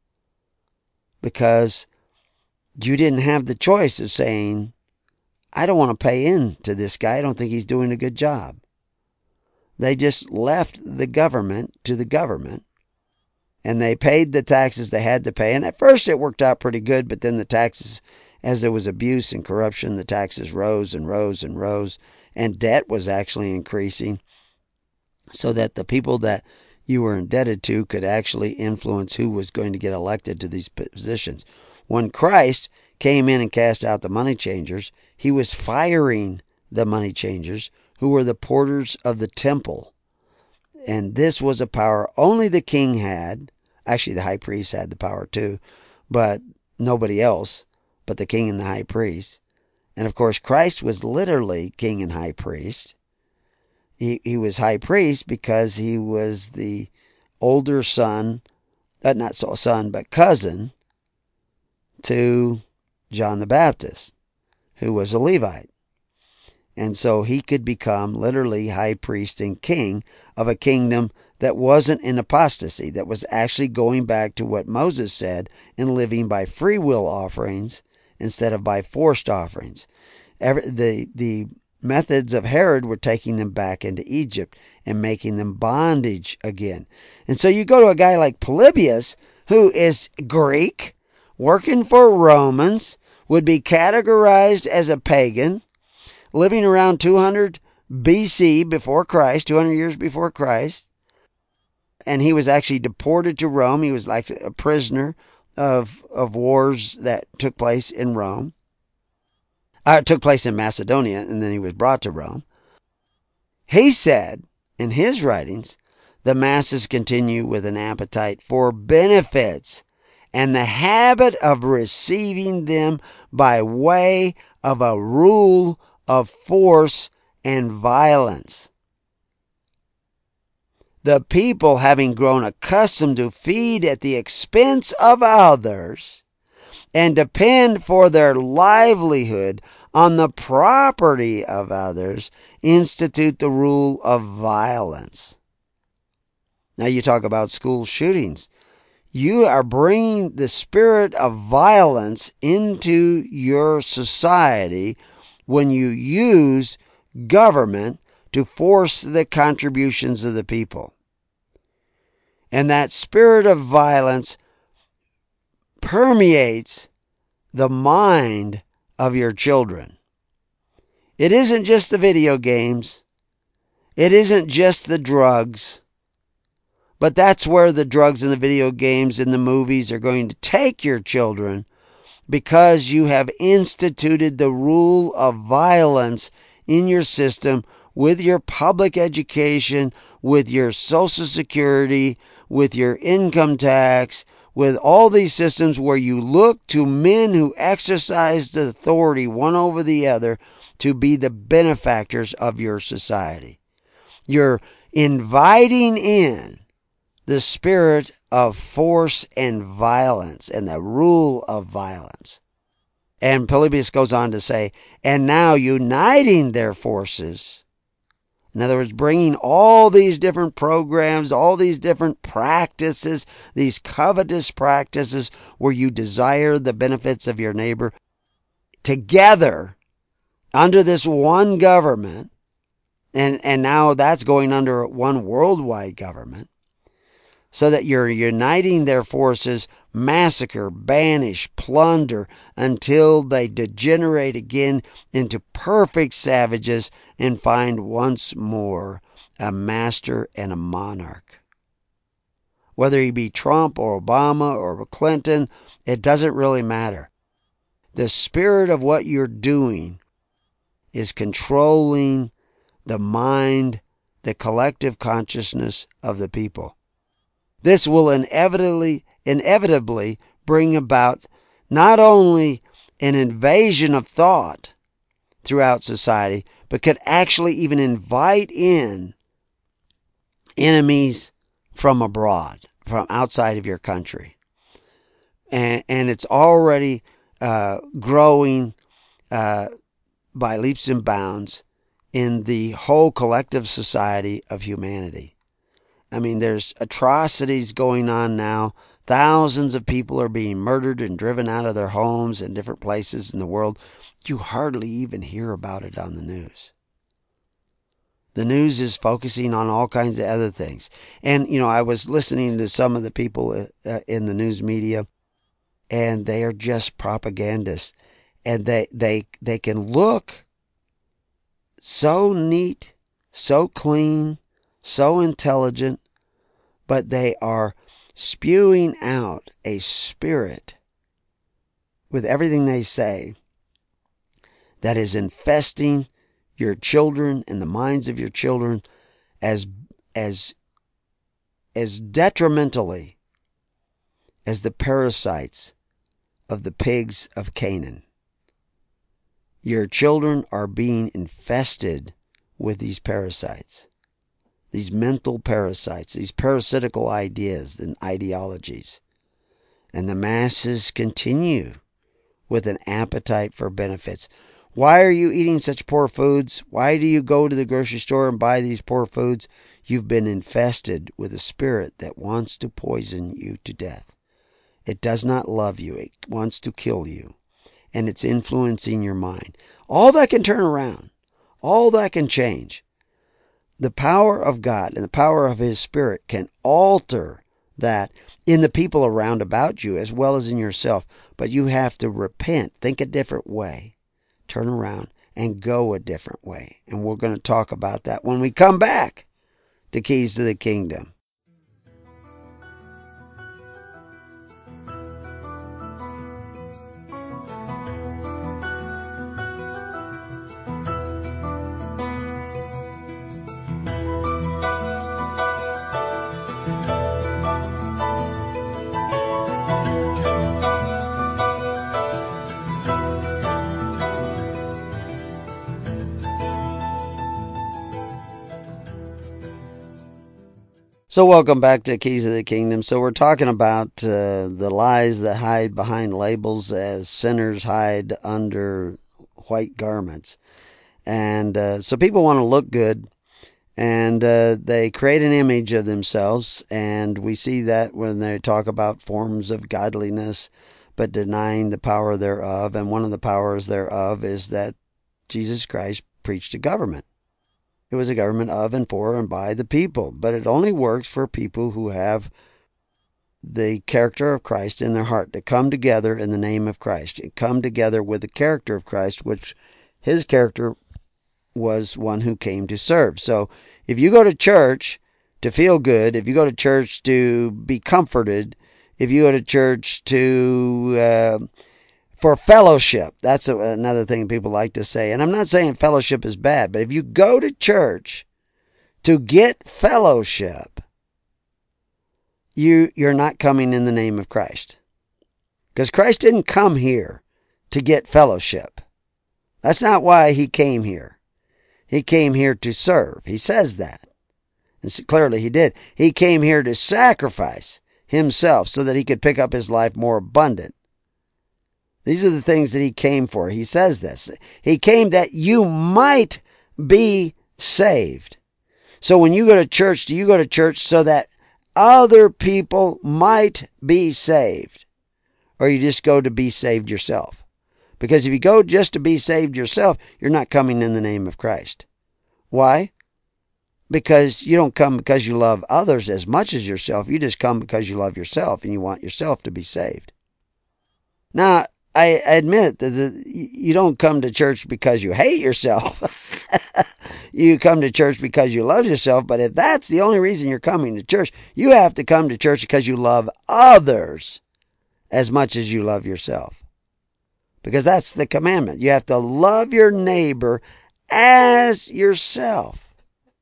because you didn't have the choice of saying, I don't want to pay in to this guy. I don't think he's doing a good job. They just left the government to the government, and they paid the taxes they had to pay. And at first it worked out pretty good, but then the taxes, as there was abuse and corruption, the taxes rose and rose and rose, and debt was actually increasing, so that the people that you were indebted to could actually influence who was going to get elected to these positions. When Christ came in and cast out the money changers, he was firing the money changers, who were the porters of the temple. And this was a power only the king had. Actually, the high priest had the power too, but nobody else but the king and the high priest. And of course, Christ was literally king and high priest. He, he was high priest because he was the older son, uh, not so son, but cousin to John the Baptist, who was a Levite. And so he could become literally high priest and king of a kingdom that wasn't in apostasy, that was actually going back to what Moses said and living by free will offerings instead of by forced offerings. Every, the, the methods of Herod were taking them back into Egypt and making them bondage again. And so you go to a guy like Polybius, who is Greek, working for Romans, would be categorized as a pagan, living around two hundred B C before Christ, two hundred years before Christ. And he was actually deported to Rome. He was like a prisoner of, of wars that took place in Rome. Uh, it took place in Macedonia, and then he was brought to Rome. He said in his writings, the masses continue with an appetite for benefits and the habit of receiving them by way of a rule of force and violence. The people, having grown accustomed to feed at the expense of others and depend for their livelihood on the property of others, institute the rule of violence. Now you talk about school shootings. You are bringing the spirit of violence into your society when you use government to force the contributions of the people. And that spirit of violence permeates the mind of your children. It isn't just the video games. It isn't just the drugs. But that's where the drugs and the video games and the movies are going to take your children, because you have instituted the rule of violence in your system with your public education, with your Social Security, with your income tax, with all these systems where you look to men who exercise the authority one over the other to be the benefactors of your society. You're inviting in the spirit of force and violence and the rule of violence. And Polybius goes on to say, and now uniting their forces, in other words, bringing all these different programs, all these different practices, these covetous practices where you desire the benefits of your neighbor, together under this one government, and, and now that's going under one worldwide government, so that you're uniting their forces, massacre, banish, plunder, until they degenerate again into perfect savages and find once more a master and a monarch. Whether he be Trump or Obama or Clinton, it doesn't really matter. The spirit of what you're doing is controlling the mind, the collective consciousness of the people. This will inevitably, inevitably bring about not only an invasion of thought throughout society, but could actually even invite in enemies from abroad, from outside of your country. And, and it's already uh, growing uh, by leaps and bounds in the whole collective society of humanity. I mean, there's atrocities going on now. Thousands of people are being murdered and driven out of their homes in different places in the world. You hardly even hear about it on the news. The news is focusing on all kinds of other things. And, you know, I was listening to some of the people uh, in the news media, and they are just propagandists. And they, they, they can look so neat, so clean, so intelligent, but they are spewing out a spirit with everything they say that is infesting your children and the minds of your children as as as detrimentally as the parasites of the pigs of Canaan. Your children are being infested with these parasites. These mental parasites, these parasitical ideas and ideologies. And the masses continue with an appetite for benefits. Why are you eating such poor foods? Why do you go to the grocery store and buy these poor foods? You've been infested with a spirit that wants to poison you to death. It does not love you. It wants to kill you. And it's influencing your mind. All that can turn around. All that can change. The power of God and the power of His Spirit can alter that in the people around about you as well as in yourself. But you have to repent, think a different way, turn around and go a different way. And we're going to talk about that when we come back to Keys to the Kingdom. So welcome back to Keys of the Kingdom. So we're talking about uh, the lies that hide behind labels as sinners hide under white garments. And uh, so people want to look good, and uh, they create an image of themselves, and we see that when they talk about forms of godliness, but denying the power thereof. And one of the powers thereof is that Jesus Christ preached a government. It was a government of and for and by the people, but it only works for people who have the character of Christ in their heart, to come together in the name of Christ, and come together with the character of Christ, which his character was one who came to serve. So if you go to church to feel good, if you go to church to be comforted, if you go to church to uh, for fellowship, that's a, another thing people like to say. And I'm not saying fellowship is bad, but if you go to church to get fellowship, you you're not coming in the name of Christ, because Christ didn't come here to get fellowship. That's not why he came here. He came here to serve. He says that. And clearly he did. He came here to sacrifice himself so that he could pick up his life more abundant. These are the things that he came for. He says this. He came that you might be saved. So when you go to church, do you go to church so that other people might be saved? Or you just go to be saved yourself? Because if you go just to be saved yourself, you're not coming in the name of Christ. Why? Because you don't come because you love others as much as yourself. You just come because you love yourself and you want yourself to be saved. Now, I admit that you don't come to church because you hate yourself. You come to church because you love yourself. But if that's the only reason you're coming to church, you have to come to church because you love others as much as you love yourself. Because that's the commandment. You have to love your neighbor as yourself.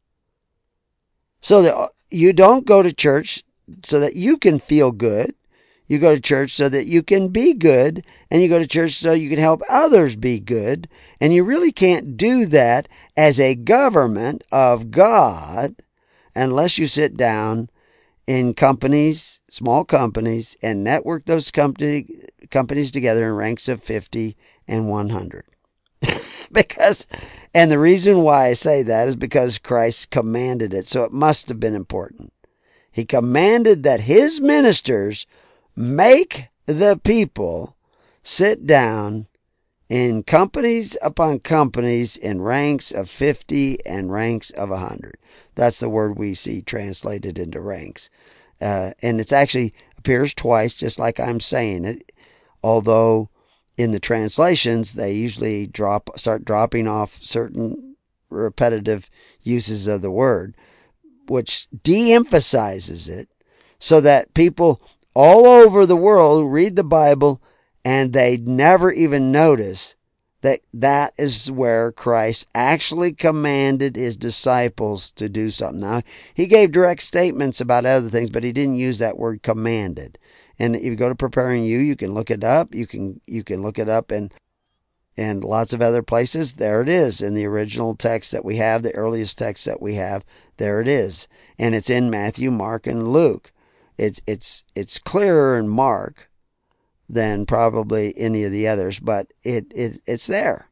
So that you don't go to church so that you can feel good. You go to church so that you can be good. And you go to church so you can help others be good. And you really can't do that as a government of God unless you sit down in companies, small companies, and network those company, companies together in ranks of fifty and one hundred. Because, and the reason why I say that is because Christ commanded it, so it must have been important. He commanded that his ministers make the people sit down in companies upon companies in ranks of fifty and ranks of one hundred. That's the word we see translated into ranks. Uh, and it actually appears twice, just like I'm saying it. Although in the translations, they usually drop, start dropping off certain repetitive uses of the word, which de-emphasizes it so that people all over the world read the Bible and they never even notice that that is where Christ actually commanded his disciples to do something. Now, he gave direct statements about other things, but he didn't use that word commanded. And if you go to Preparing You, you can look it up. You can you can look it up in, in lots of other places. There it is in the original text that we have, the earliest text that we have. There it is. And it's in Matthew, Mark, and Luke. It's it's it's clearer in Mark than probably any of the others, but it, it it's there.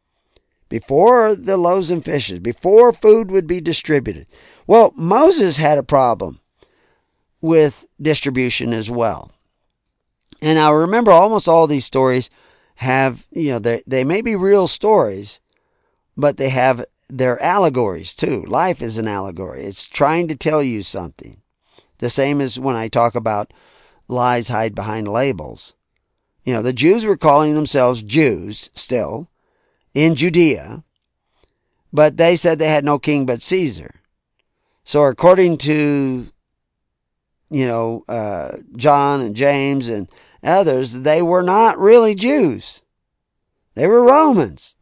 Before the loaves and fishes, before food would be distributed. Well, Moses had a problem with distribution as well. And now remember, almost all these stories have, you know, they, they may be real stories, but they have their allegories too. Life is an allegory. It's trying to tell you something. The same as when I talk about lies hide behind labels. You know, the Jews were calling themselves Jews still in Judea, but they said they had no king but Caesar. So according to, you know, uh, John and James and others, they were not really Jews. They were Romans.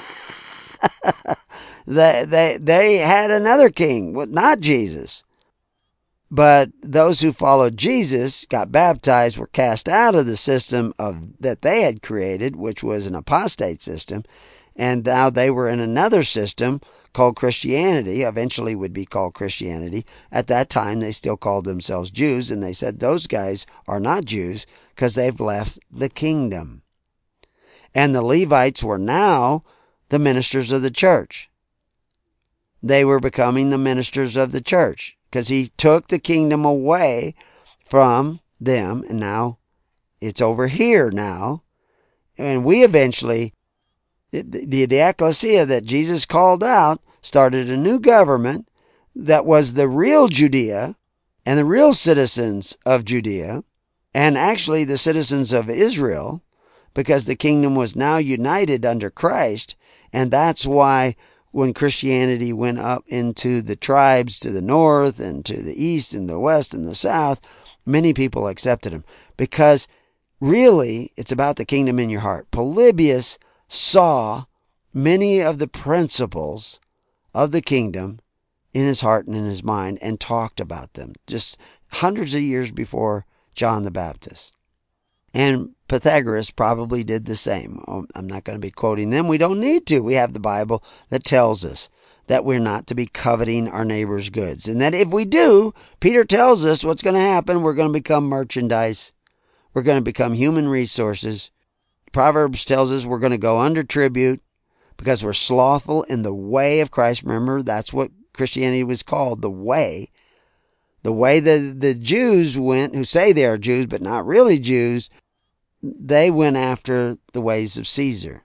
they, they, they had another king, not Jesus. But those who followed Jesus, got baptized, were cast out of the system of that they had created, which was an apostate system, and now they were in another system called Christianity, eventually would be called Christianity. At that time, they still called themselves Jews, and they said those guys are not Jews because they've left the kingdom. And the Levites were now the ministers of the church. They were becoming the ministers of the church, because he took the kingdom away from them, and now it's over here now. And we eventually, the, the, the ecclesia that Jesus called out, started a new government that was the real Judea, And the real citizens of Judea, and actually the citizens of Israel, because the kingdom was now united under Christ, and that's why when Christianity went up into the tribes to the north and to the east and the west and the south, many people accepted him. Because really, it's about the kingdom in your heart. Polybius saw many of the principles of the kingdom in his heart and in his mind and talked about them just hundreds of years before John the Baptist. And Pythagoras probably did the same. I'm not going to be quoting them. We don't need to. We have the Bible that tells us that we're not to be coveting our neighbor's goods. And that if we do, Peter tells us what's going to happen. We're going to become merchandise. We're going to become human resources. Proverbs tells us we're going to go under tribute because we're slothful in the way of Christ. Remember, that's what Christianity was called, the way. The way the, the Jews went, who say they are Jews but not really Jews, they went after the ways of Caesar.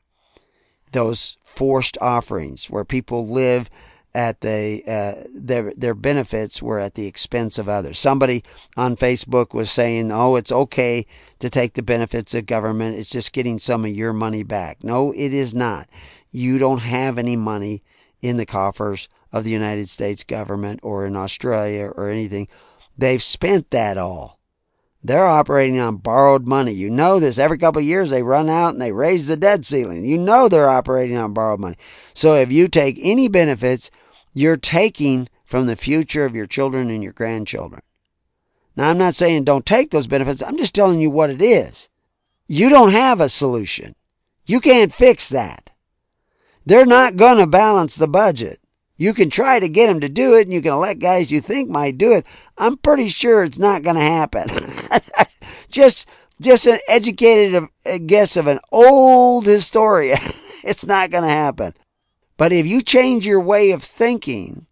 Those forced offerings where people live at the uh, their their benefits were at the expense of others. Somebody on Facebook was saying, "Oh, it's okay to take the benefits of government. It's just getting some of your money back." No, it is not. You don't have any money in the coffers of the United States government or in Australia or anything. They've spent that all. They're operating on borrowed money. You know this. Every couple of years they run out and they raise the debt ceiling. You know they're operating on borrowed money. So if you take any benefits, you're taking from the future of your children and your grandchildren. Now, I'm not saying don't take those benefits. I'm just telling you what it is. You don't have a solution. You can't fix that. They're not going to balance the budget. You can try to get them to do it, and you can elect guys you think might do it. I'm pretty sure it's not going to happen. just, just an educated guess of an old historian. It's not going to happen. But if you change your way of thinking,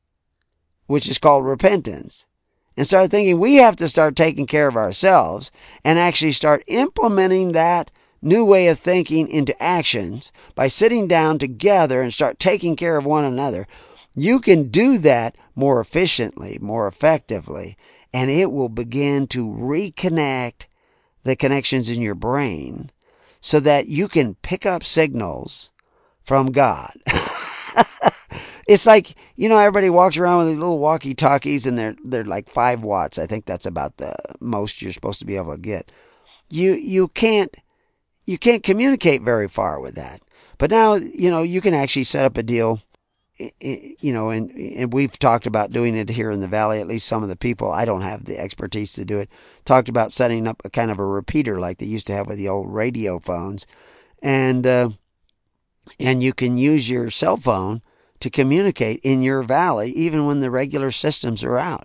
which is called repentance, and start thinking we have to start taking care of ourselves and actually start implementing that new way of thinking into actions by sitting down together and start taking care of one another, you can do that more efficiently, more effectively, and it will begin to reconnect the connections in your brain so that you can pick up signals from God. It's like, you know, everybody walks around with these little walkie-talkies and they're they're like five watts. I think that's about the most you're supposed to be able to get. You you can't You can't communicate very far with that. But now, you know, you can actually set up a deal, you know, and, and we've talked about doing it here in the Valley, at least some of the people. I don't have the expertise to do it. Talked about setting up a kind of a repeater like they used to have with the old radio phones. And, uh, and you can use your cell phone to communicate in your valley, even when the regular systems are out.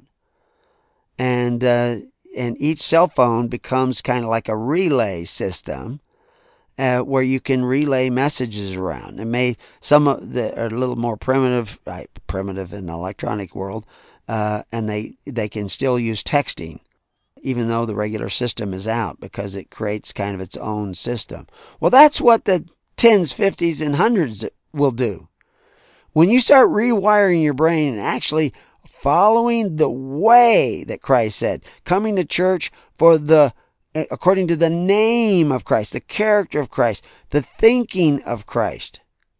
And, uh, and each cell phone becomes kind of like a relay system. Uh, where you can relay messages around. And may some of the are a little more primitive, right, primitive in the electronic world, uh, and they they can still use texting, even though the regular system is out, because it creates kind of its own system. Well, that's what the tens, fifties, and hundreds will do. When you start rewiring your brain and actually following the way that Christ said, coming to church for the according to the name of Christ, the character of Christ, the thinking of Christ,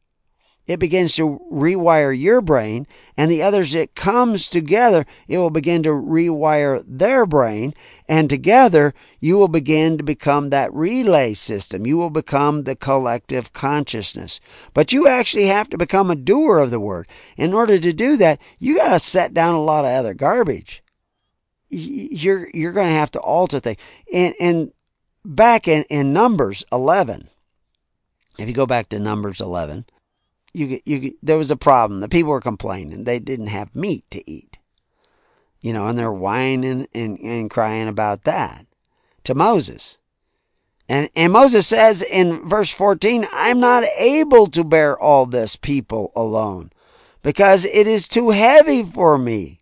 it begins to rewire your brain, and the others it comes together, it will begin to rewire their brain, and together you will begin to become that relay system. You will become the collective consciousness. But you actually have to become a doer of the word. In order to do that, you got to set down a lot of other garbage. You're you're going to have to alter things. And, and back in, in Numbers eleven, if you go back to Numbers eleven, you you there was a problem. The people were complaining. They didn't have meat to eat. You know, and they're whining and, and crying about that to Moses. And, and Moses says in verse fourteen, I'm not able to bear all this people alone because it is too heavy for me.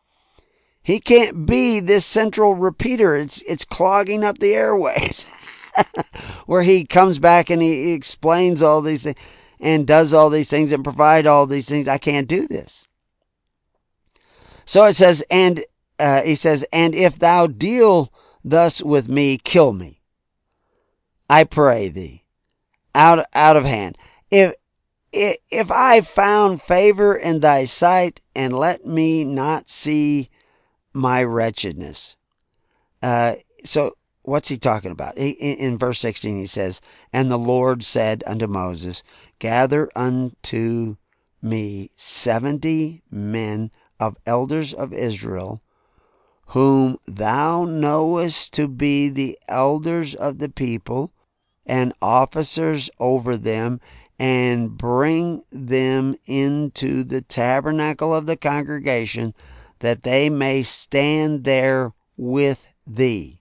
He can't be this central repeater. It's it's clogging up the airways. Where he comes back and he explains all these things and does all these things and provide all these things. I can't do this. So it says, and uh, he says, and if thou deal thus with me, kill me, I pray thee, out, out of hand. If, if, if I found favor in thy sight, and let me not see my wretchedness. Uh, so what's he talking about? He, in, in verse sixteen, he says, and the Lord said unto Moses, gather unto me seventy men of elders of Israel, whom thou knowest to be the elders of the people, and officers over them, and bring them into the tabernacle of the congregation, that they may stand there with thee.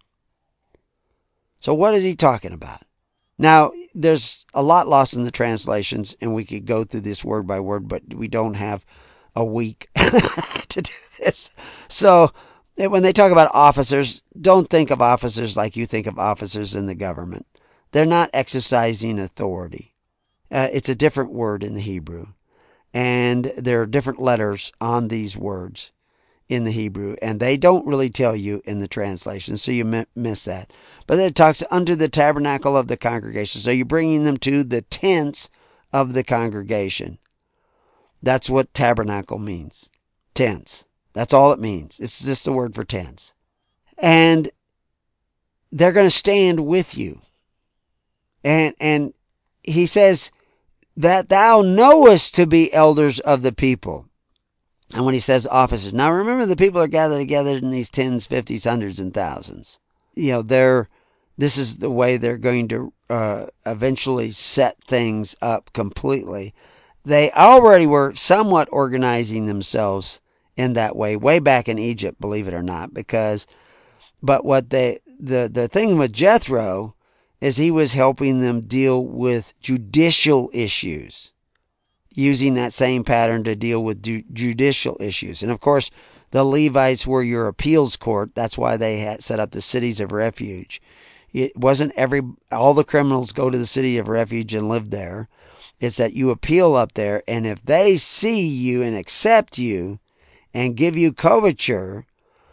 So what is he talking about? Now, there's a lot lost in the translations, and we could go through this word by word, but we don't have a week to do this. So when they talk about officers, don't think of officers like you think of officers in the government. They're not exercising authority. Uh, it's a different word in the Hebrew. And there are different letters on these words in the Hebrew, and they don't really tell you in the translation, so you miss that. But it talks under the tabernacle of the congregation. So you're bringing them to the tents of the congregation. That's what tabernacle means. Tents. That's all it means. It's just the word for tents. And they're going to stand with you. And and he says that thou knowest to be elders of the people. And when he says officers, now remember, the people are gathered together in these tens, fifties, hundreds, and thousands. You know, they're, this is the way they're going to uh, eventually set things up completely. They already were somewhat organizing themselves in that way, way back in Egypt, believe it or not, because, but what they, the, the thing with Jethro is he was helping them deal with judicial issues, using that same pattern to deal with ju- judicial issues. And of course, the Levites were your appeals court. That's why they had set up the cities of refuge. It wasn't every, all the criminals go to the city of refuge and live there. It's that you appeal up there, and if they see you and accept you and give you coverture,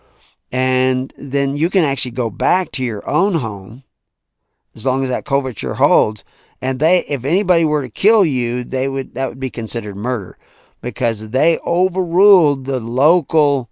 and then you can actually go back to your own home, as long as that coverture holds. And they, if anybody were to kill you, they would, that would be considered murder, because they overruled the local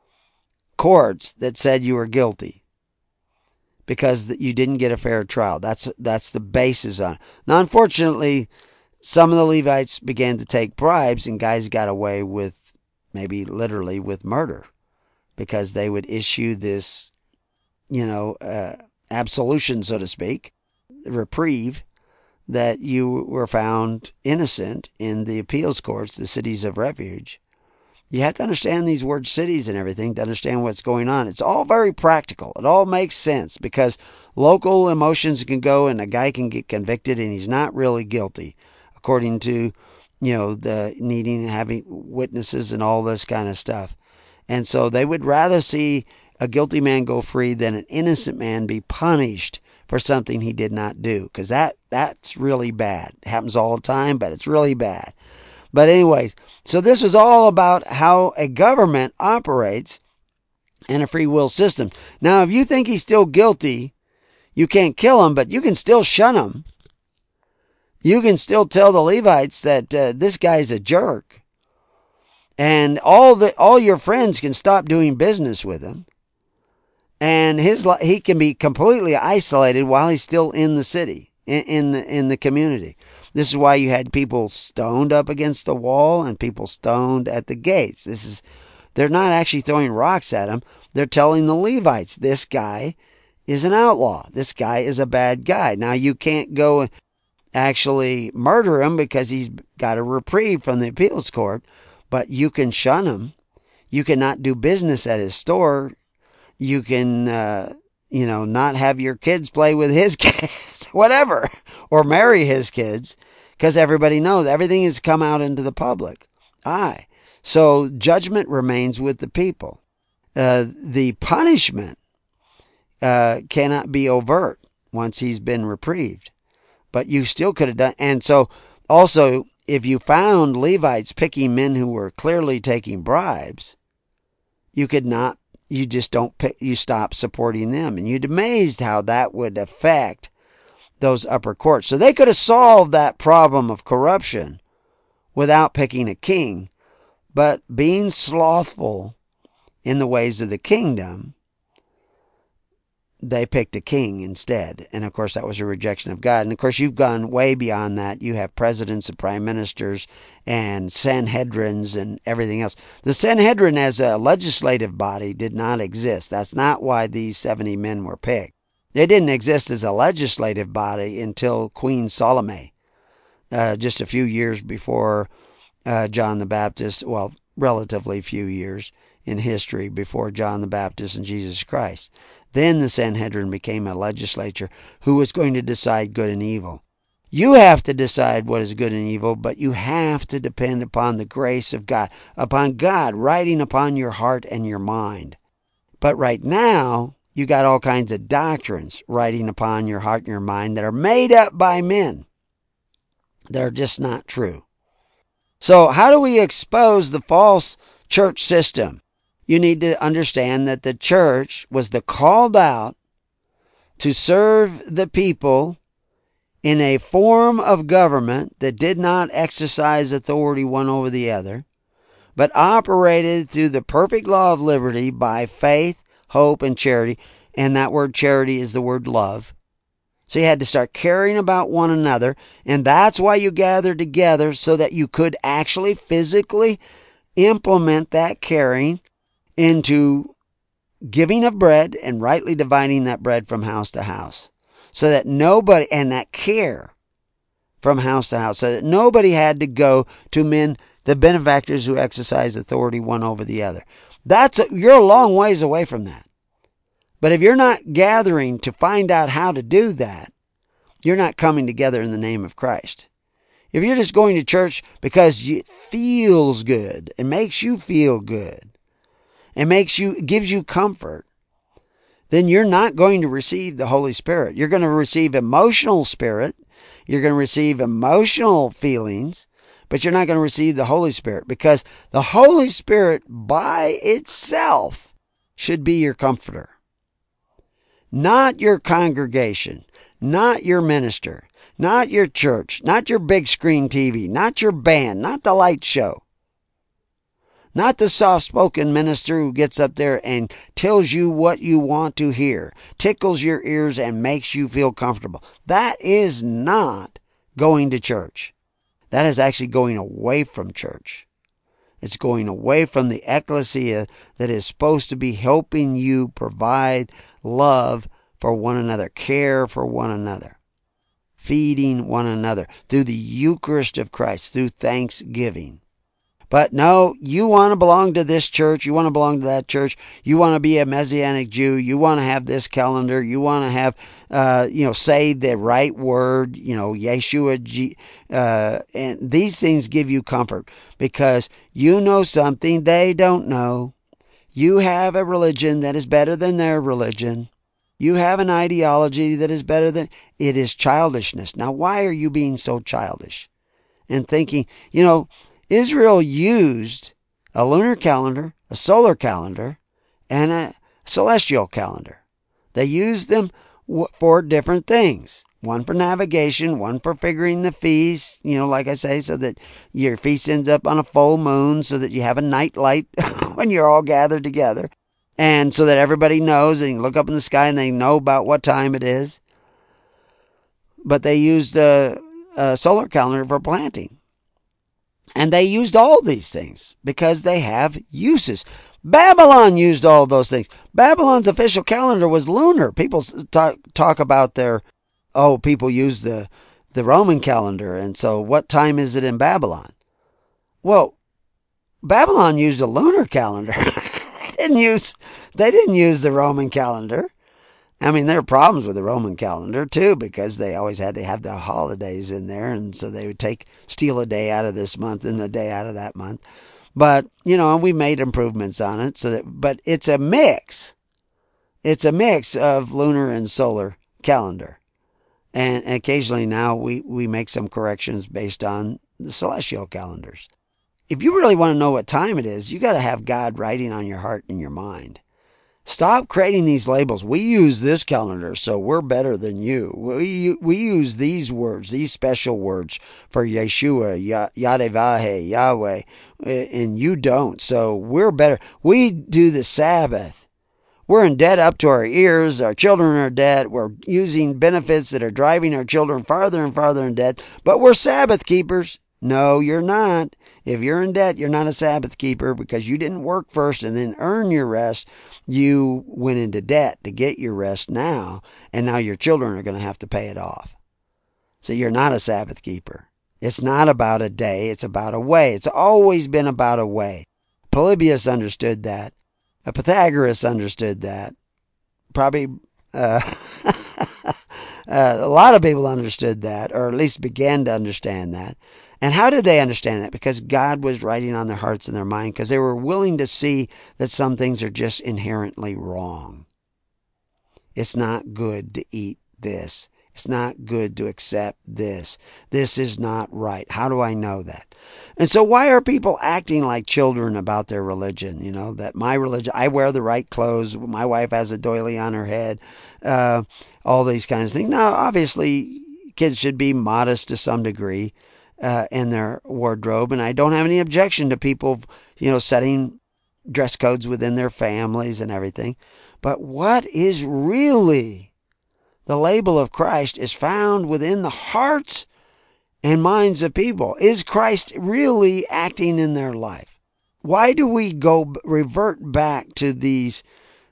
courts that said you were guilty because you didn't get a fair trial. That's that's the basis on it. Now, unfortunately, some of the Levites began to take bribes, and guys got away with, maybe literally with murder, because they would issue this, you know, uh, absolution, so to speak, reprieve, that you were found innocent in the appeals courts, the cities of refuge. You have to understand these word cities and everything to understand what's going on. It's all very practical. It all makes sense, because local emotions can go and a guy can get convicted and he's not really guilty, according to, you know, the needing and having witnesses and all this kind of stuff. And so they would rather see a guilty man go free than an innocent man be punished for something he did not do, because that, that's really bad. It happens all the time, but it's really bad. But anyway, so this was all about how a government operates and a free will system. Now, if you think he's still guilty, you can't kill him, but you can still shun him. You can still tell the Levites that uh, this guy's a jerk. And all the all your friends can stop doing business with him. And his he can be completely isolated while he's still in the city, in, in the in the community. This is why you had people stoned up against the wall and people stoned at the gates. This is, they're not actually throwing rocks at him. They're telling the Levites, this guy is an outlaw. This guy is a bad guy. Now, you can't go and actually murder him because he's got a reprieve from the appeals court, but you can shun him. You cannot do business at his store. You can, uh, you know, not have your kids play with his kids, whatever, or marry his kids, because everybody knows everything has come out into the public eye. So judgment remains with the people. Uh, the punishment uh, cannot be overt once he's been reprieved, but you still could have done. And so also, if you found Levites picking men who were clearly taking bribes, you could not you just don't pick, you stop supporting them. And you'd be amazed how that would affect those upper courts. So they could have solved that problem of corruption without picking a king, but being slothful in the ways of the kingdom, they picked a king instead. And of course, that was a rejection of God. And of course, you've gone way beyond that. You have presidents and prime ministers and Sanhedrins and everything else. The Sanhedrin as a legislative body did not exist. That's not why these seventy men were picked. They didn't exist as a legislative body until Queen Salome, uh, just a few years before uh, John the Baptist, well, relatively few years in history before John the Baptist and Jesus Christ. Then the Sanhedrin became a legislature who was going to decide good and evil. You have to decide what is good and evil, but you have to depend upon the grace of God, upon God writing upon your heart and your mind. But right now, you got all kinds of doctrines writing upon your heart and your mind that are made up by men. They're just not true. So how do we expose the false church system? You need to understand that the church was the called out to serve the people in a form of government that did not exercise authority one over the other, but operated through the perfect law of liberty by faith, hope, and charity. And that word charity is the word love. So you had to start caring about one another. And that's why you gathered together, so that you could actually physically implement that caring into giving of bread and rightly dividing that bread from house to house. So that nobody, and that care from house to house, so that nobody had to go to men, the benefactors who exercise authority one over the other. That's a, you're a long ways away from that. But if you're not gathering to find out how to do that, you're not coming together in the name of Christ. If you're just going to church because it feels good, it makes you feel good, it makes you, gives you comfort, then you're not going to receive the Holy Spirit. You're going to receive emotional spirit. You're going to receive emotional feelings, but you're not going to receive the Holy Spirit, because the Holy Spirit by itself should be your comforter. Not your congregation, not your minister, not your church, not your big screen T V, not your band, not the light show. Not the soft-spoken minister who gets up there and tells you what you want to hear, tickles your ears and makes you feel comfortable. That is not going to church. That is actually going away from church. It's going away from the ecclesia that is supposed to be helping you provide love for one another, care for one another, feeding one another through the Eucharist of Christ, through thanksgiving. But no, you want to belong to this church, you want to belong to that church, you want to be a Messianic Jew, you want to have this calendar, you want to have, uh, you know, say the right word, you know, Yeshua, G, uh, and these things give you comfort because you know something they don't know. You have a religion that is better than their religion. You have an ideology that is better than, it is childishness. Now, why are you being so childish and thinking, you know, Israel used a lunar calendar, a solar calendar, and a celestial calendar. They used them for different things. One for navigation, one for figuring the feast, you know, like I say, so that your feast ends up on a full moon, so that you have a night light when you're all gathered together. And so that everybody knows, and you look up in the sky and they know about what time it is. But they used a, a solar calendar for planting. And they used all these things because they have uses. Babylon used all those things. Babylon's official calendar was lunar. People talk, talk about their, oh, people use the, the Roman calendar. And so what time is it in Babylon? Well, Babylon used a lunar calendar. they, didn't use, they didn't use the Roman calendar. I mean, there are problems with the Roman calendar, too, because they always had to have the holidays in there. And so they would take, steal a day out of this month and a day out of that month. But, you know, we made improvements on it. So that, but it's a mix. It's a mix of lunar and solar calendar. And occasionally now we, we make some corrections based on the celestial calendars. If you really want to know what time it is, you got to have God writing on your heart and your mind. Stop creating these labels. We use this calendar, so we're better than you. We we use these words, these special words for Yeshua, Yadevah, Yahweh, and you don't. So we're better. We do the Sabbath. We're in debt up to our ears. Our children are in debt. We're using benefits that are driving our children farther and farther in debt. But we're Sabbath keepers. No, you're not. If you're in debt, you're not a Sabbath keeper because you didn't work first and then earn your rest. You went into debt to get your rest now, and now your children are going to have to pay it off. So you're not a Sabbath keeper. It's not about a day. It's about a way. It's always been about a way. Polybius understood that. Pythagoras understood that. Probably uh, uh, a lot of people understood that, or at least began to understand that. And how did they understand that? Because God was writing on their hearts and their mind, because they were willing to see that some things are just inherently wrong. It's not good to eat this. It's not good to accept this. This is not right. How do I know that? And so why are people acting like children about their religion? You know, that my religion, I wear the right clothes. My wife has a doily on her head. Uh, all these kinds of things. Now, obviously, kids should be modest to some degree uh, in their wardrobe. And I don't have any objection to people, you know, setting dress codes within their families and everything. But what is really the label of Christ is found within the hearts and minds of people. Is Christ really acting in their life? Why do we go revert back to these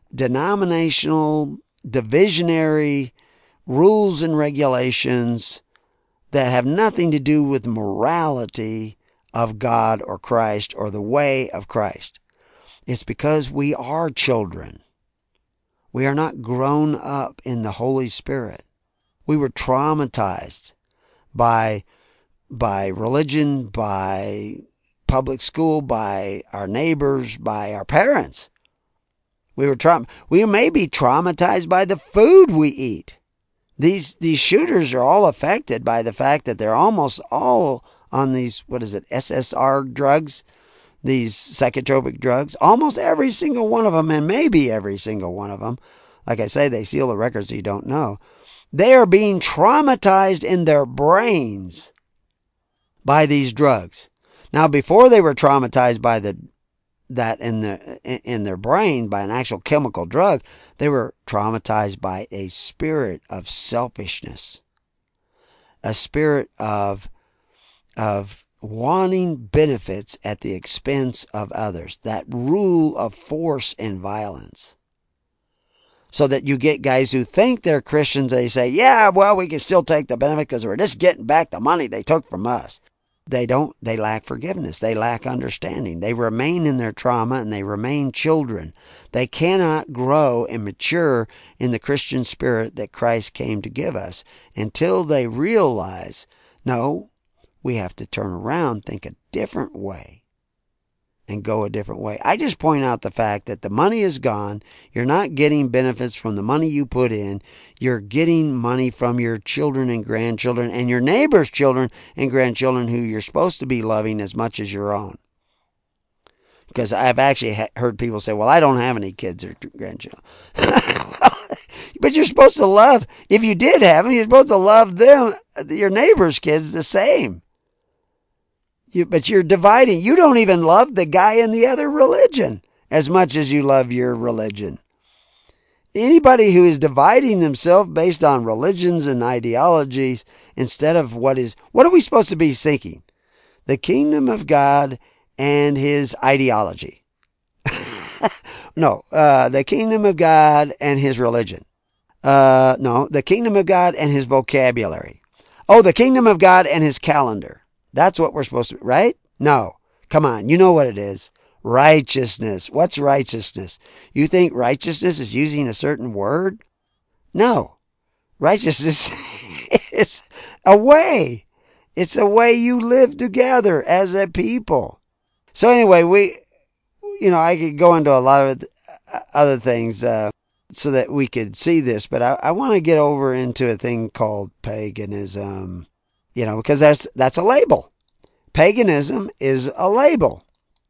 denominational, divisionary rules and regulations that have nothing to do with morality of God or Christ or the way of Christ? It's because we are children. We are not grown up in the Holy Spirit. We were traumatized by, by religion, by public school, by our neighbors, by our parents. We were tra- We may be traumatized by the food we eat. These these shooters are all affected by the fact that they're almost all on these, what is it, S S R drugs, these psychotropic drugs. Almost every single one of them, and maybe every single one of them, like I say, they seal the records so you don't know. They are being traumatized in their brains by these drugs. Now, before they were traumatized by the that in the in their brain by an actual chemical drug, they were traumatized by a spirit of selfishness, a spirit of of wanting benefits at the expense of others, that rule of force and violence. So that you get guys who think they're Christians, they say, yeah, well, we can still take the benefit because we're just getting back the money they took from us. They don't, they lack forgiveness. They lack understanding. They remain in their trauma and they remain children. They cannot grow and mature in the Christian spirit that Christ came to give us until they realize, no, we have to turn around, think a different way, and go a different way. I just point out the fact that the money is gone. You're not getting benefits from the money you put in. You're getting money from your children and grandchildren and your neighbor's children and grandchildren who you're supposed to be loving as much as your own. Because I've actually ha- heard people say, well, I don't have any kids or grandchildren. But you're supposed to love, if you did have them, you're supposed to love them, your neighbor's kids, the same. You, but you're dividing. You don't even love the guy in the other religion as much as you love your religion. Anybody who is dividing themselves based on religions and ideologies instead of what is, what are we supposed to be thinking? The kingdom of God and his ideology. no, uh, the kingdom of God and his religion. Uh, no, the kingdom of God and his vocabulary. Oh, the kingdom of God and his calendar. That's what we're supposed to, right? No. Come on. You know what it is. Righteousness. What's righteousness? You think righteousness is using a certain word? No. Righteousness is a way. It's a way you live together as a people. So anyway, we, you know, I could go into a lot of other things uh, so that we could see this, but I, I want to get over into a thing called paganism. You know, because that's that's a label. Paganism is a label.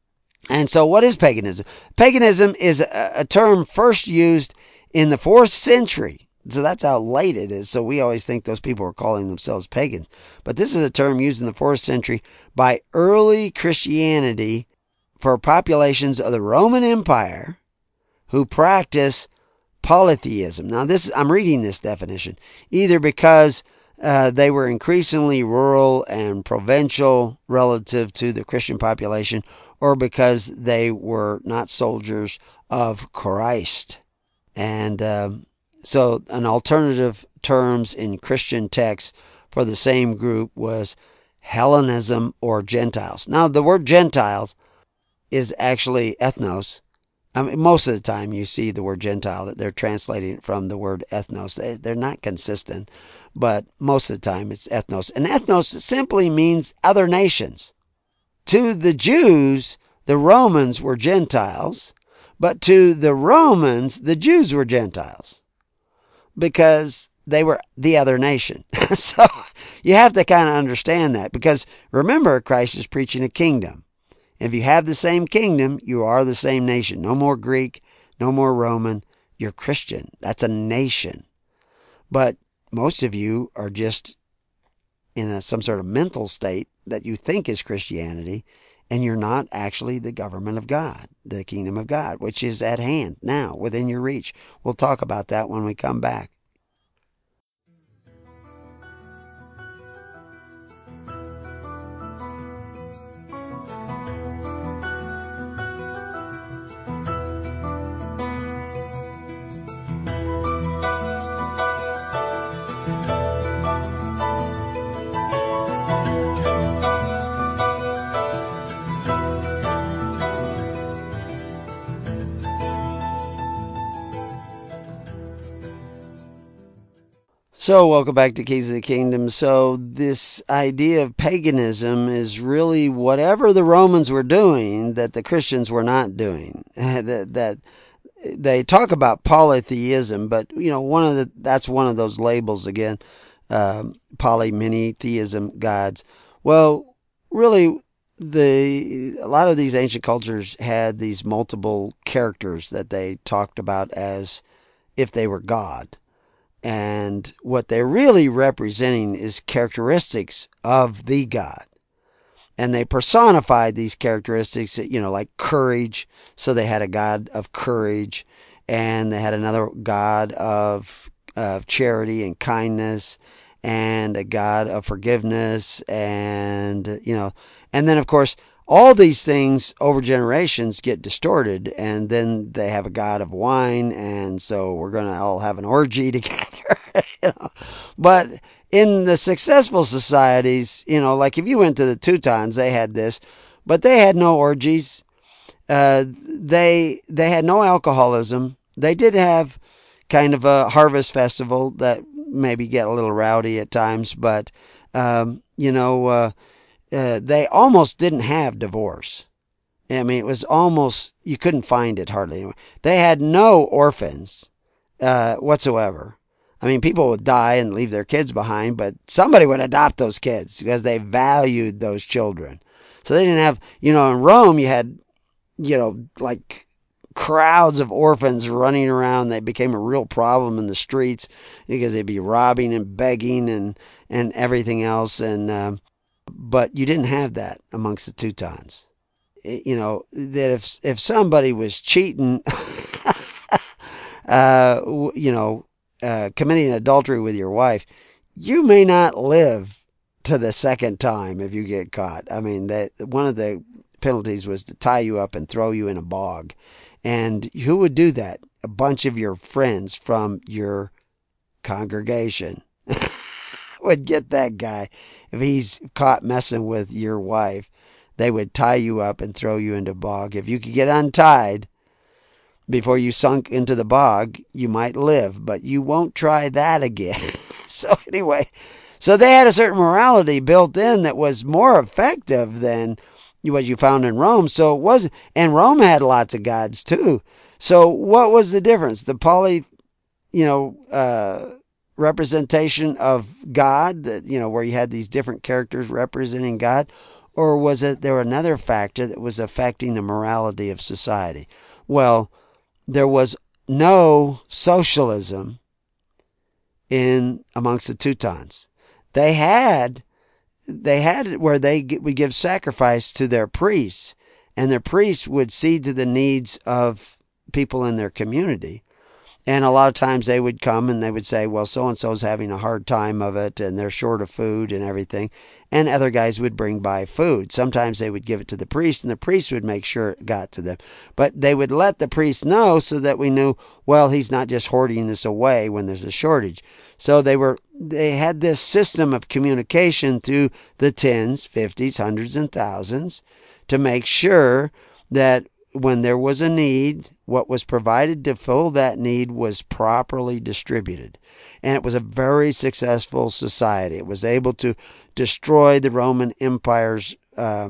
And so what is paganism? Paganism is a, a term first used in the fourth century. So that's how late it is. So we always think those people are calling themselves pagans. But this is a term used in the fourth century by early Christianity for populations of the Roman Empire who practice polytheism. Now, this I'm reading this definition either because uh, they were increasingly rural and provincial relative to the Christian population, or because they were not soldiers of Christ. And um, so an alternative terms in Christian texts for the same group was Hellenism or Gentiles. Now, the word Gentiles is actually ethnos. I mean, most of the time you see the word Gentile, that they're translating it from the word ethnos. They're not consistent, but most of the time it's ethnos. And ethnos simply means other nations. To the Jews, the Romans were Gentiles, but to the Romans, the Jews were Gentiles because they were the other nation. So you have to kind of understand that, because remember, Christ is preaching a kingdom. If you have the same kingdom, you are the same nation. No more Greek, no more Roman. You're Christian. That's a nation. But most of you are just in a, some sort of mental state that you think is Christianity, and you're not actually the government of God, the kingdom of God, which is at hand now, within your reach. We'll talk about that when we come back. So, welcome back to Keys of the Kingdom. So, this idea of paganism is really whatever the Romans were doing that the Christians were not doing. that, that they talk about polytheism, but you know, one of the that's one of those labels again, um, poly, many, theism, gods. Well, really, the a lot of these ancient cultures had these multiple characters that they talked about as if they were God. And what they're really representing is characteristics of the God. And they personified these characteristics, you know, like courage. So they had a God of courage, and they had another God of, of charity and kindness, and a God of forgiveness, and, you know, and then, of course, all these things over generations get distorted, and then they have a god of wine, and so we're going to all have an orgy together. you know. But in the successful societies, you know, like if you went to the Teutons, they had this, but they had no orgies. Uh, they they had no alcoholism. They did have kind of a harvest festival that maybe get a little rowdy at times, but um, you know. Uh, Uh, they almost didn't have divorce. I mean, it was almost, you couldn't find it hardly anywhere. They had no orphans uh, whatsoever. I mean, people would die and leave their kids behind, but somebody would adopt those kids because they valued those children. So they didn't have, you know, in Rome, you had, you know, like crowds of orphans running around. They became a real problem in the streets because they'd be robbing and begging and, and everything else. And, um, But you didn't have that amongst the Teutons. You know, that if if somebody was cheating, uh, you know, uh, committing adultery with your wife, you may not live to the second time if you get caught. I mean, that one of the penalties was to tie you up and throw you in a bog. And who would do that? A bunch of your friends from your congregation would get that guy. If he's caught messing with your wife, they would tie you up and throw you into a bog. If you could get untied before you sunk into the bog, you might live, but you won't try that again. So anyway, so they had a certain morality built in that was more effective than what you found in Rome. So it wasn't, and Rome had lots of gods too. So what was the difference? The poly, you know, uh, representation of God, that, you know, where you had these different characters representing God, or was it there another factor that was affecting the morality of society? Well, there was no socialism in amongst the Teutons. They had they had it where they would give sacrifice to their priests, and their priests would see to the needs of people in their community. And a lot of times they would come and they would say, well, so-and-so's having a hard time of it and they're short of food and everything. And other guys would bring by food. Sometimes they would give it to the priest and the priest would make sure it got to them. But they would let the priest know so that we knew, well, he's not just hoarding this away when there's a shortage. So they were they had this system of communication through the tens, fifties, hundreds, and thousands to make sure that when there was a need, what was provided to fill that need was properly distributed. And it was a very successful society. It was able to destroy the Roman Empire's uh,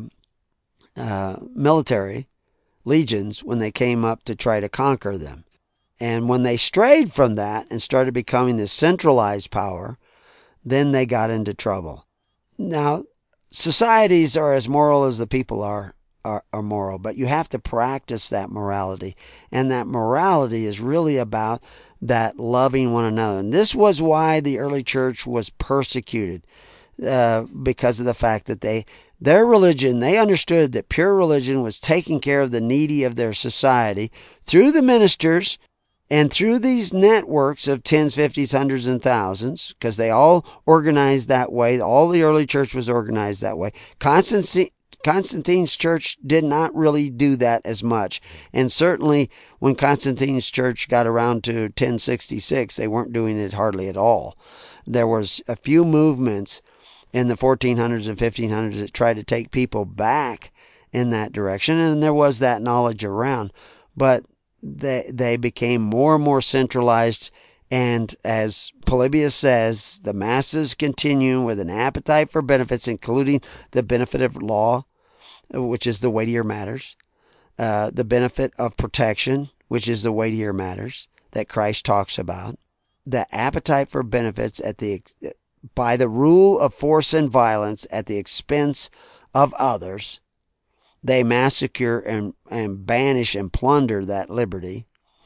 uh, military legions when they came up to try to conquer them. And when they strayed from that and started becoming this centralized power, then they got into trouble. Now, societies are as moral as the people are. Are, are moral, but you have to practice that morality, and that morality is really about that loving one another. And this was why the early church was persecuted, uh, because of the fact that they their religion, they understood that pure religion was taking care of the needy of their society through the ministers and through these networks of tens, fifties, hundreds, and thousands, because they all organized that way. All the early church was organized that way. Constantine Constantine's church did not really do that as much. And certainly when Constantine's church got around to ten sixty-six, they weren't doing it hardly at all. There was a few movements in the fourteen hundreds and fifteen hundreds that tried to take people back in that direction. And there was that knowledge around. But they, they became more and more centralized. And as Polybius says, the masses continue with an appetite for benefits, including the benefit of law, which is the weightier matters, uh, the benefit of protection, which is the weightier matters that Christ talks about, the appetite for benefits at the by the rule of force and violence at the expense of others. They massacre and, and banish and plunder that liberty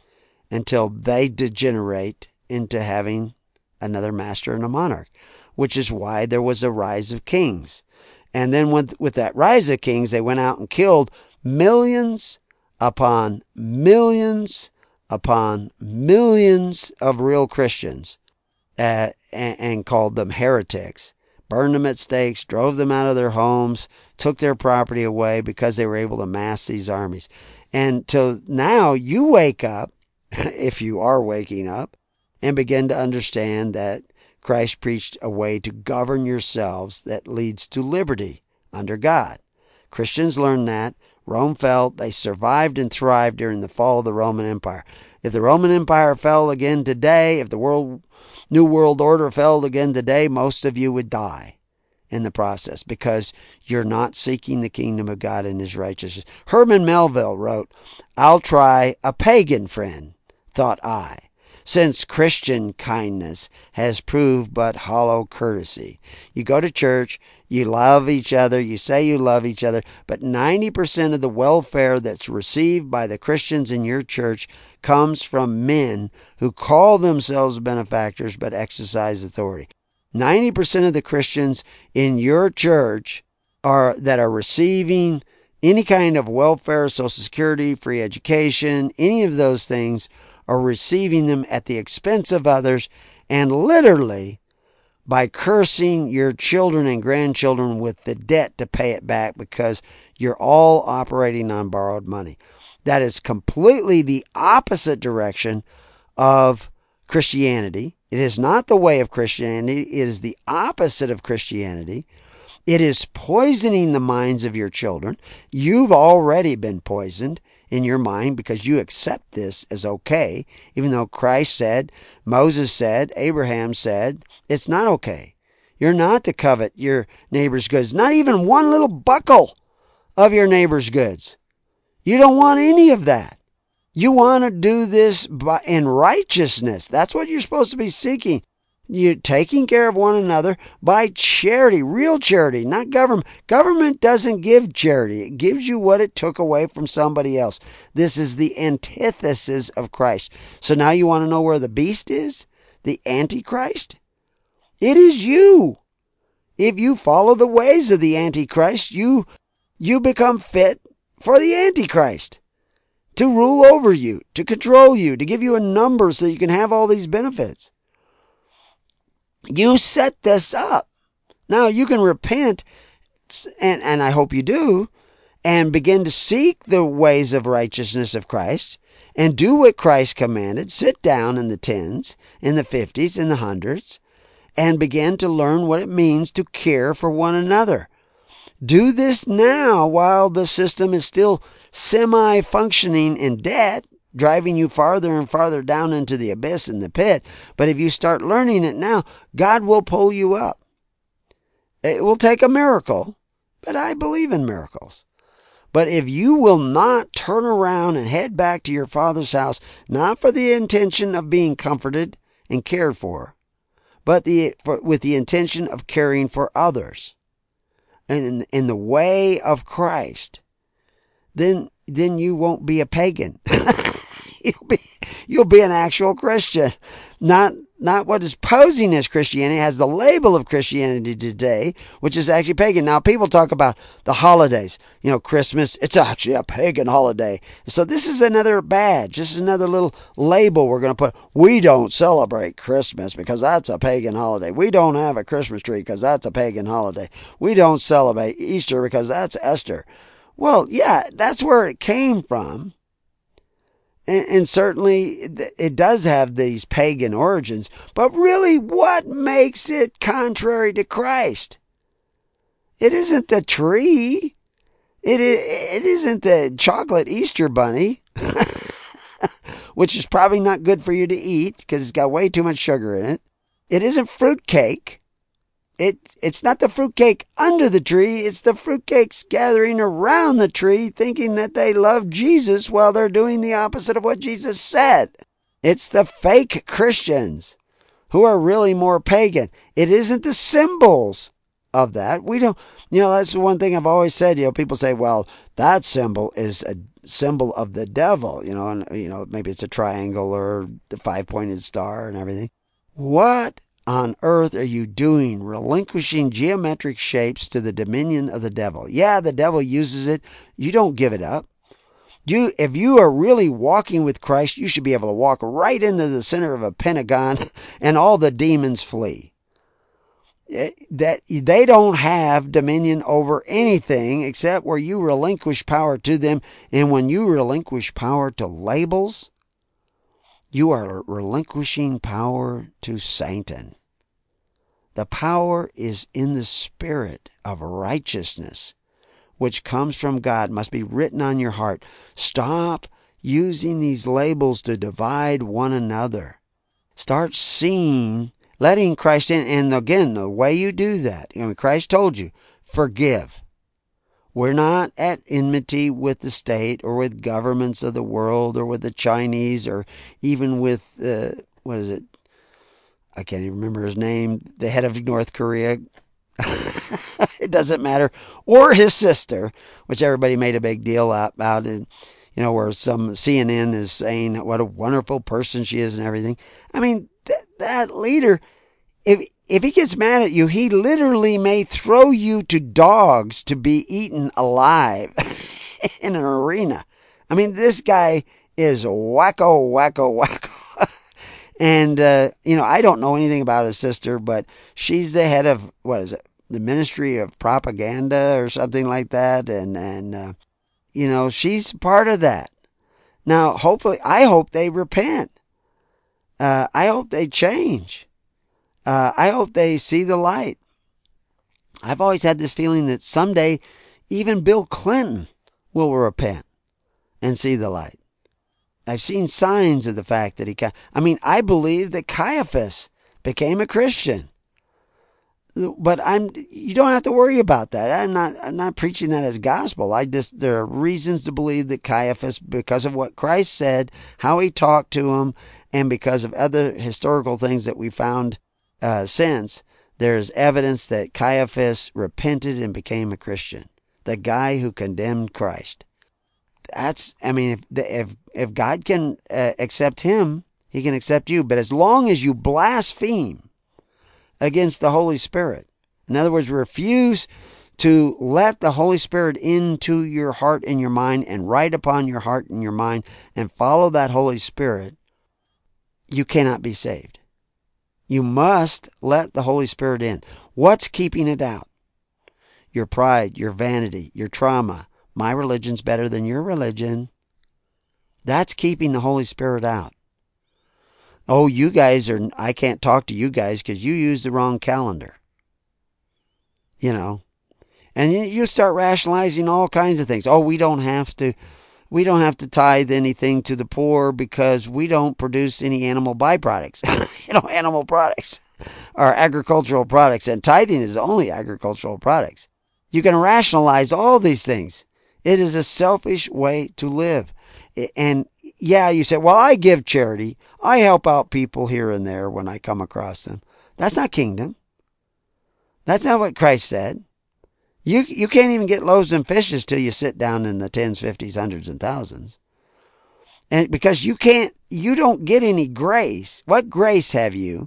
until they degenerate into having another master and a monarch, which is why there was a rise of kings. And then with, with that rise of kings, they went out and killed millions upon millions upon millions of real Christians uh, and, and called them heretics. Burned them at stakes, drove them out of their homes, took their property away because they were able to mass these armies. And till now, you wake up, if you are waking up, and begin to understand that Christ preached a way to govern yourselves that leads to liberty under God. Christians learned that. Rome fell. They survived and thrived during the fall of the Roman Empire. If the Roman Empire fell again today, if the world New World Order fell again today, most of you would die in the process because you're not seeking the kingdom of God and His righteousness. Herman Melville wrote, "I'll try a pagan friend, thought I, since Christian kindness has proved but hollow courtesy." You go to church, you love each other, you say you love each other, but ninety percent of the welfare that's received by the Christians in your church comes from men who call themselves benefactors but exercise authority. ninety percent of the Christians in your church are that are receiving any kind of welfare, Social Security, free education, any of those things, are receiving them at the expense of others and literally by cursing your children and grandchildren with the debt to pay it back because you're all operating on borrowed money. That is completely the opposite direction of Christianity. It is not the way of Christianity. It is the opposite of Christianity. It is poisoning the minds of your children. You've already been poisoned in your mind because you accept this as okay, even though Christ said, Moses said, Abraham said, it's not okay. You're not to covet your neighbor's goods, not even one little buckle of your neighbor's goods. You don't want any of that. You want to do this by, in righteousness. That's what you're supposed to be seeking. You're taking care of one another by charity, real charity, not government. Government doesn't give charity. It gives you what it took away from somebody else. This is the antithesis of Christ. So now you want to know where the beast is? The Antichrist? It is you. If you follow the ways of the Antichrist, you, you become fit for the Antichrist to rule over you, to control you, to give you a number so you can have all these benefits. You set this up. Now you can repent, and, and I hope you do, and begin to seek the ways of righteousness of Christ, and do what Christ commanded. Sit down in the tens, in the fifties, in the hundreds, and begin to learn what it means to care for one another. Do this now while the system is still semi-functioning in debt, driving you farther and farther down into the abyss and the pit. But if you start learning it now, God will pull you up. It will take a miracle, but I believe in miracles. But if you will not turn around and head back to your Father's house, not for the intention of being comforted and cared for, but the for, with the intention of caring for others, and in, in the way of Christ, then then you won't be a pagan. You'll be you'll be an actual Christian, not not what is posing as Christianity. It has the label of Christianity today, which is actually pagan. Now people talk about the holidays, you know, Christmas. It's actually a pagan holiday. So this is another badge. This is another little label we're going to put. We don't celebrate Christmas because that's a pagan holiday. We don't have a Christmas tree because that's a pagan holiday. We don't celebrate Easter because that's Esther. Well, yeah, that's where it came from. And, and certainly it does have these pagan origins. But really, what makes it contrary to Christ? It isn't the tree. It, it isn't the chocolate Easter bunny, which is probably not good for you to eat because it's got way too much sugar in it. It isn't fruitcake. It, it's not the fruitcake under the tree. It's the fruitcakes gathering around the tree thinking that they love Jesus while they're doing the opposite of what Jesus said. It's the fake Christians who are really more pagan. It isn't the symbols of that. We don't, you know, that's the one thing I've always said. You know, people say, well, that symbol is a symbol of the devil, you know, and, you know, maybe it's a triangle or the five-pointed star and everything. What on earth are you doing relinquishing geometric shapes to the dominion of the devil? Yeah, the devil uses it. You don't give it up. You, if you are really walking with Christ, you should be able to walk right into the center of a pentagon and all the demons flee. That they don't have dominion over anything except where you relinquish power to them. And when you relinquish power to labels, you are relinquishing power to Satan. The power is in the spirit of righteousness, which comes from God, must be written on your heart. Stop using these labels to divide one another. Start seeing, letting Christ in. And again, the way you do that, you know, Christ told you, forgive. We're not at enmity with the state or with governments of the world or with the Chinese or even with, uh, what is it? I can't even remember his name. The head of North Korea. It doesn't matter. Or his sister, which everybody made a big deal about. And, you know, where some C N N is saying what a wonderful person she is and everything. I mean, th- that leader, if If he gets mad at you, he literally may throw you to dogs to be eaten alive in an arena. I mean, this guy is wacko, wacko, wacko. And, uh, you know, I don't know anything about his sister, but she's the head of, what is it, the Ministry of Propaganda or something like that. And, and uh, you know, she's part of that. Now, hopefully, I hope they repent. Uh, I hope they change. Uh, I hope they see the light. I've always had this feeling that someday even Bill Clinton will repent and see the light. I've seen signs of the fact that he can. I mean, I believe that Caiaphas became a Christian. But I'm. You don't have to worry about that. I'm not. I'm not preaching that as gospel. I just. There are reasons to believe that Caiaphas, because of what Christ said, how he talked to him, and because of other historical things that we found uh, since, there's evidence that Caiaphas repented and became a Christian. The guy who condemned Christ. That's, I mean, if if if God can uh, accept him, he can accept you. But as long as you blaspheme against the Holy Spirit, in other words, refuse to let the Holy Spirit into your heart and your mind and write upon your heart and your mind and follow that Holy Spirit, you cannot be saved. You must let the Holy Spirit in. What's keeping it out? Your pride, your vanity, your trauma. My religion's better than your religion. That's keeping the Holy Spirit out. Oh, you guys are, I can't talk to you guys because you use the wrong calendar. You know. And you start rationalizing all kinds of things. Oh, we don't have to, we don't have to tithe anything to the poor because we don't produce any animal byproducts. you know, animal products are agricultural products, and tithing is only agricultural products. You can rationalize all these things. It is a selfish way to live. And yeah, you say, well, I give charity. I help out people here and there when I come across them. That's not kingdom. That's not what Christ said. You you can't even get loaves and fishes till you sit down in the tens, fifties, hundreds, and thousands. And because you can't, you don't get any grace. What grace have you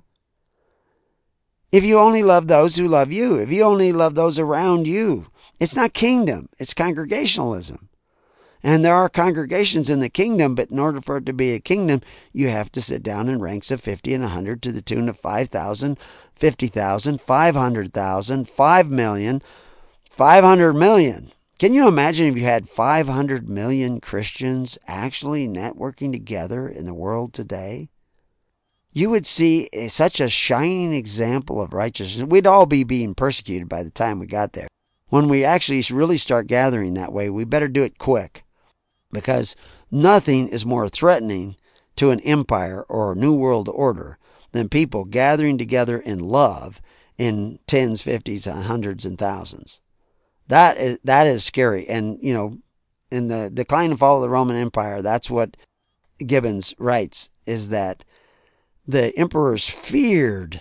if you only love those who love you? If you only love those around you? It's not kingdom. It's congregationalism. And there are congregations in the kingdom, but in order for it to be a kingdom, you have to sit down in ranks of fifty and one hundred to the tune of five thousand, fifty thousand, five hundred thousand, five million, five hundred million. Can you imagine if you had five hundred million Christians actually networking together in the world today? You would see such a shining example of righteousness. We'd all be being persecuted by the time we got there. When we actually really start gathering that way, we better do it quick. Because nothing is more threatening to an empire or a new world order than people gathering together in love in tens, fifties, and hundreds and thousands. That is that is scary. And, you know, in the decline and fall of the Roman Empire, that's what Gibbons writes, is that the emperors feared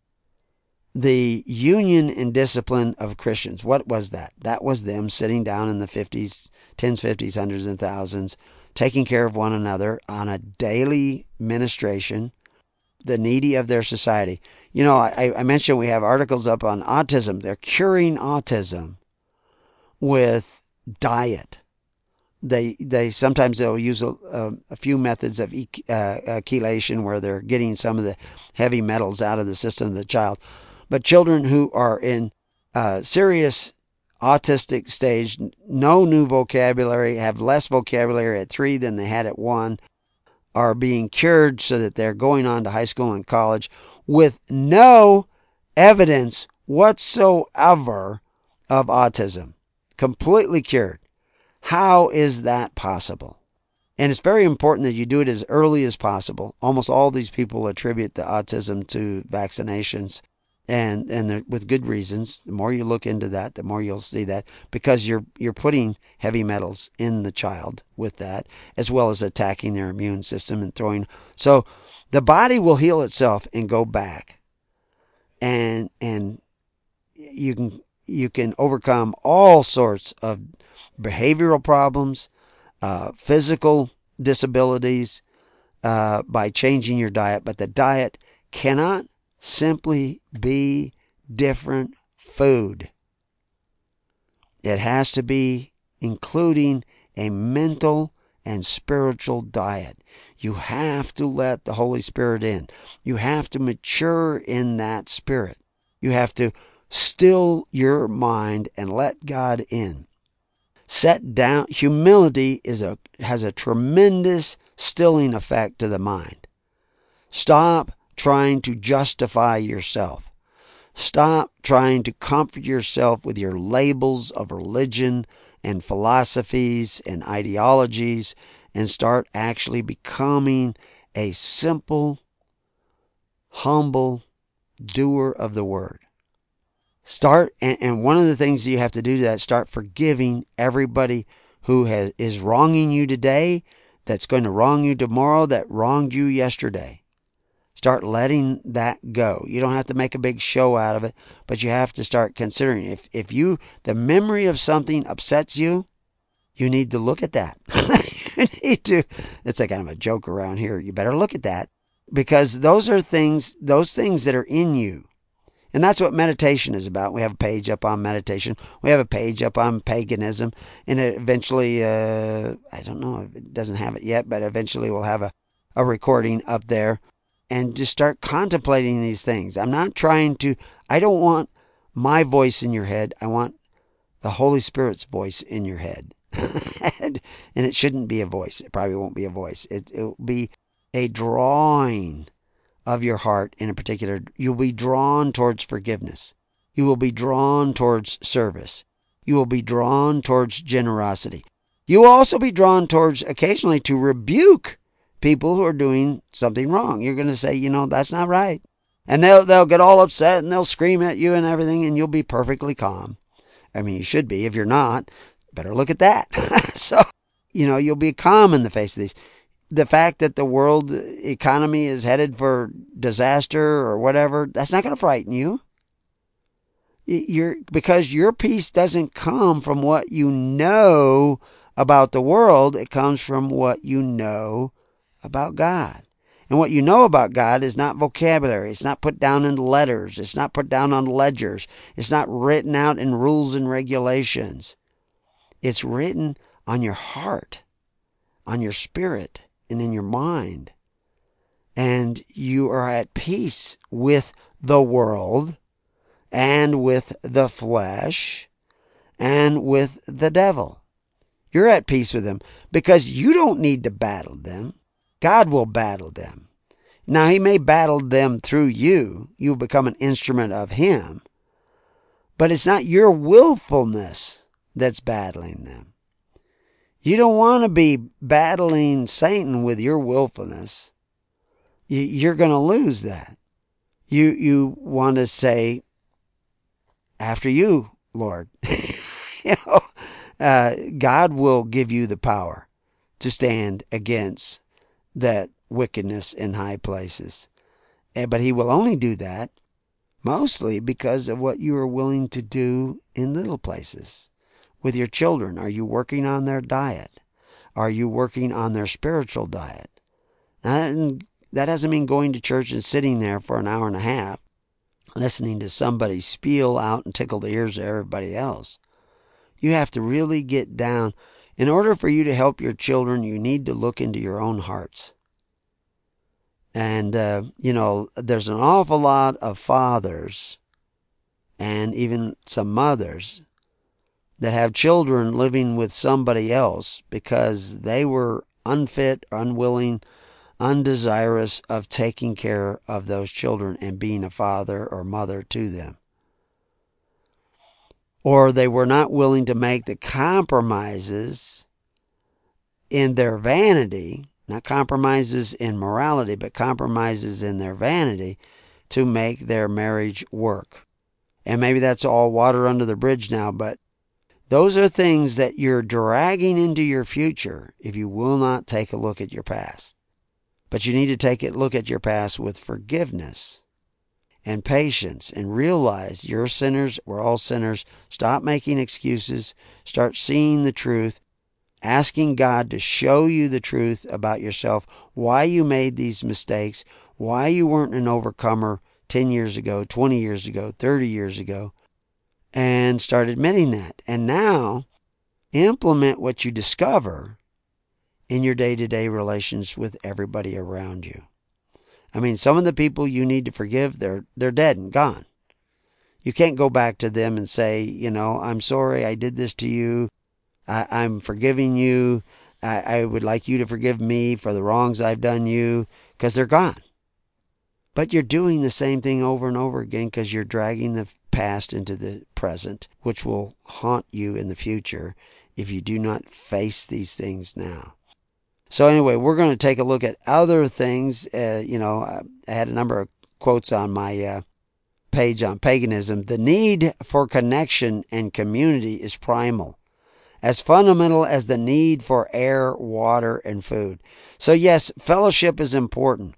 the union and discipline of Christians. What was that? That was them sitting down in the fifties, tens, fifties, hundreds, and thousands, taking care of one another on a daily ministration, the needy of their society. You know, I, I mentioned we have articles up on autism. They're curing autism with diet. They they sometimes they'll use a, a, a few methods of e, uh, chelation where they're getting some of the heavy metals out of the system of the child. But children who are in uh, serious autistic stage, no new vocabulary, have less vocabulary at three than they had at one, are being cured so that they're going on to high school and college with no evidence whatsoever of autism. Completely cured. How is that possible? And it's very important that you do it as early as possible. Almost all these people attribute the autism to vaccinations. And and with good reasons. The more you look into that, the more you'll see that, because you're you're putting heavy metals in the child with that, as well as attacking their immune system and throwing. So the body will heal itself and go back, and and you can you can overcome all sorts of behavioral problems, uh, physical disabilities uh, by changing your diet. But the diet cannot simply be different food. It has to be including a mental and spiritual diet. You have to let the Holy Spirit in. You have to mature in that Spirit. You have to still your mind and let God in. Set down. Humility is a has a tremendous stilling effect to the mind. Stop trying to justify yourself. Stop trying to comfort yourself with your labels of religion and philosophies and ideologies, and start actually becoming a simple, humble doer of the word. Start, and, and one of the things you have to do to that, start forgiving everybody who has, is wronging you today, that's going to wrong you tomorrow, that wronged you yesterday. Start letting that go. You don't have to make a big show out of it, but you have to start considering. If if you the memory of something upsets you, you need to look at that. You need to. It's like kind of a joke around here. You better look at that, because those are things. Those things that are in you. And that's what meditation is about. We have a page up on meditation. We have a page up on paganism. And it eventually, uh, I don't know if it doesn't have it yet, but eventually we'll have a, a recording up there. And just start contemplating these things. I'm not trying to, I don't want my voice in your head. I want the Holy Spirit's voice in your head. and, and it shouldn't be a voice. It probably won't be a voice. It will be a drawing of your heart in a particular. You'll be drawn towards forgiveness. You will be drawn towards service. You will be drawn towards generosity. You will also be drawn towards occasionally to rebuke people who are doing something wrong. You're going to say, you know, that's not right. And they'll they'll get all upset and they'll scream at you and everything, and you'll be perfectly calm. I mean, you should be. If you're not, better look at that. So, you know, you'll be calm in the face of these. The fact that the world economy is headed for disaster or whatever, that's not going to frighten you. You're, because your peace doesn't come from what you know about the world. It comes from what you know about God. And what you know about God is not vocabulary. It's not put down in letters. It's not put down on ledgers. It's not written out in rules and regulations. It's written on your heart, on your spirit, and in your mind. And you are at peace with the world and with the flesh and with the devil. You're at peace with them because you don't need to battle them. God will battle them. Now, he may battle them through you. You'll become an instrument of him. But it's not your willfulness that's battling them. You don't want to be battling Satan with your willfulness. You're going to lose that. You you want to say, after you, Lord. you know, uh, God will give you the power to stand against that wickedness in high places. But he will only do that mostly because of what you are willing to do in little places. With your children, are you working on their diet? Are you working on their spiritual diet? Now, that doesn't mean going to church and sitting there for an hour and a half, listening to somebody spiel out and tickle the ears of everybody else. You have to really get down. In order for you to help your children, you need to look into your own hearts. And, uh, you know, there's an awful lot of fathers and even some mothers that have children living with somebody else because they were unfit, unwilling, undesirous of taking care of those children and being a father or mother to them. Or they were not willing to make the compromises in their vanity, not compromises in morality, but compromises in their vanity to make their marriage work. And maybe that's all water under the bridge now, but those are things that you're dragging into your future if you will not take a look at your past. But you need to take a look at your past with forgiveness and patience and realize you're sinners, we're all sinners. Stop making excuses. Start seeing the truth. Asking God to show you the truth about yourself, why you made these mistakes, why you weren't an overcomer ten years ago, twenty years ago, thirty years ago. And start admitting that. And now, implement what you discover in your day-to-day relations with everybody around you. I mean, some of the people you need to forgive, they're they're dead and gone. You can't go back to them and say, you know, I'm sorry I did this to you. I, I'm forgiving you. I, I would like you to forgive me for the wrongs I've done you, because they're gone. But you're doing the same thing over and over again because you're dragging the past into the present, which will haunt you in the future if you do not face these things now. So anyway, we're going to take a look at other things. Uh, you know, I had a number of quotes on my uh, page on paganism. The need for connection and community is primal, as fundamental as the need for air, water, and food. So yes, fellowship is important.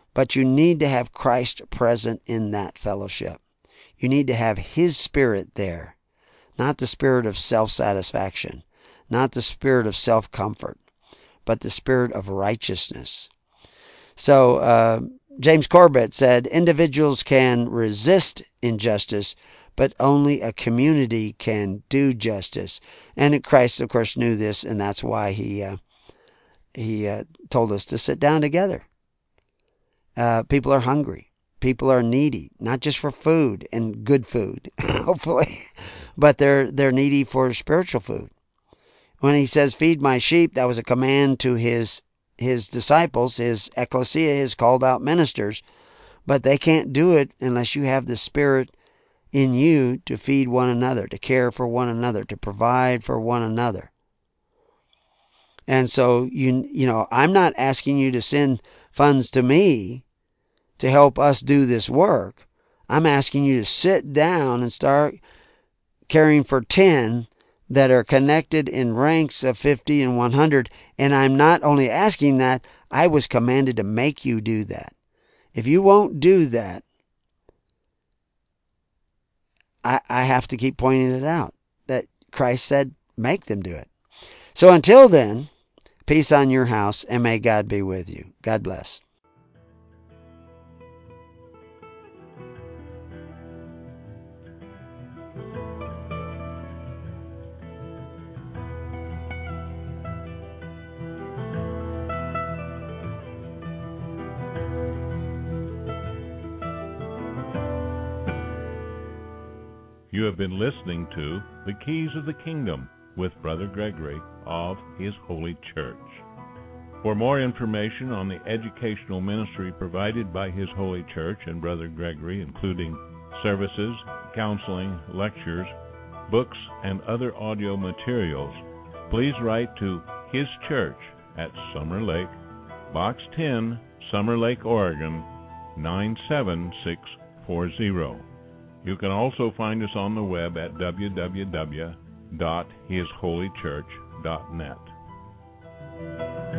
But you need to have Christ present in that fellowship. You need to have His Spirit there, not the spirit of self-satisfaction, not the spirit of self-comfort, but the spirit of righteousness. So uh, James Corbett said, individuals can resist injustice, but only a community can do justice. And Christ, of course, knew this, and that's why he uh, he uh, told us to sit down together. Uh, people are hungry. People are needy, not just for food and good food, hopefully, but they're they're needy for spiritual food. When he says, feed my sheep, that was a command to his his disciples, his ecclesia, his called out ministers, but they can't do it unless you have the Spirit in you to feed one another, to care for one another, to provide for one another. And so, you you know, I'm not asking you to send funds to me to help us do this work. I'm asking you to sit down and start caring for ten that are connected in ranks of fifty and one hundred. And I'm not only asking that, I was commanded to make you do that. If you won't do that, I, I have to keep pointing it out, that Christ said, make them do it. So until then, peace on your house, and may God be with you. God bless. You have been listening to The Keys of the Kingdom with Brother Gregory of His Holy Church. For more information on the educational ministry provided by His Holy Church and Brother Gregory, including services, counseling, lectures, books, and other audio materials, please write to His Church at Summer Lake, Box ten, Summer Lake, Oregon, nine seven six four zero. You can also find us on the web at w w w dot his holy church dot net.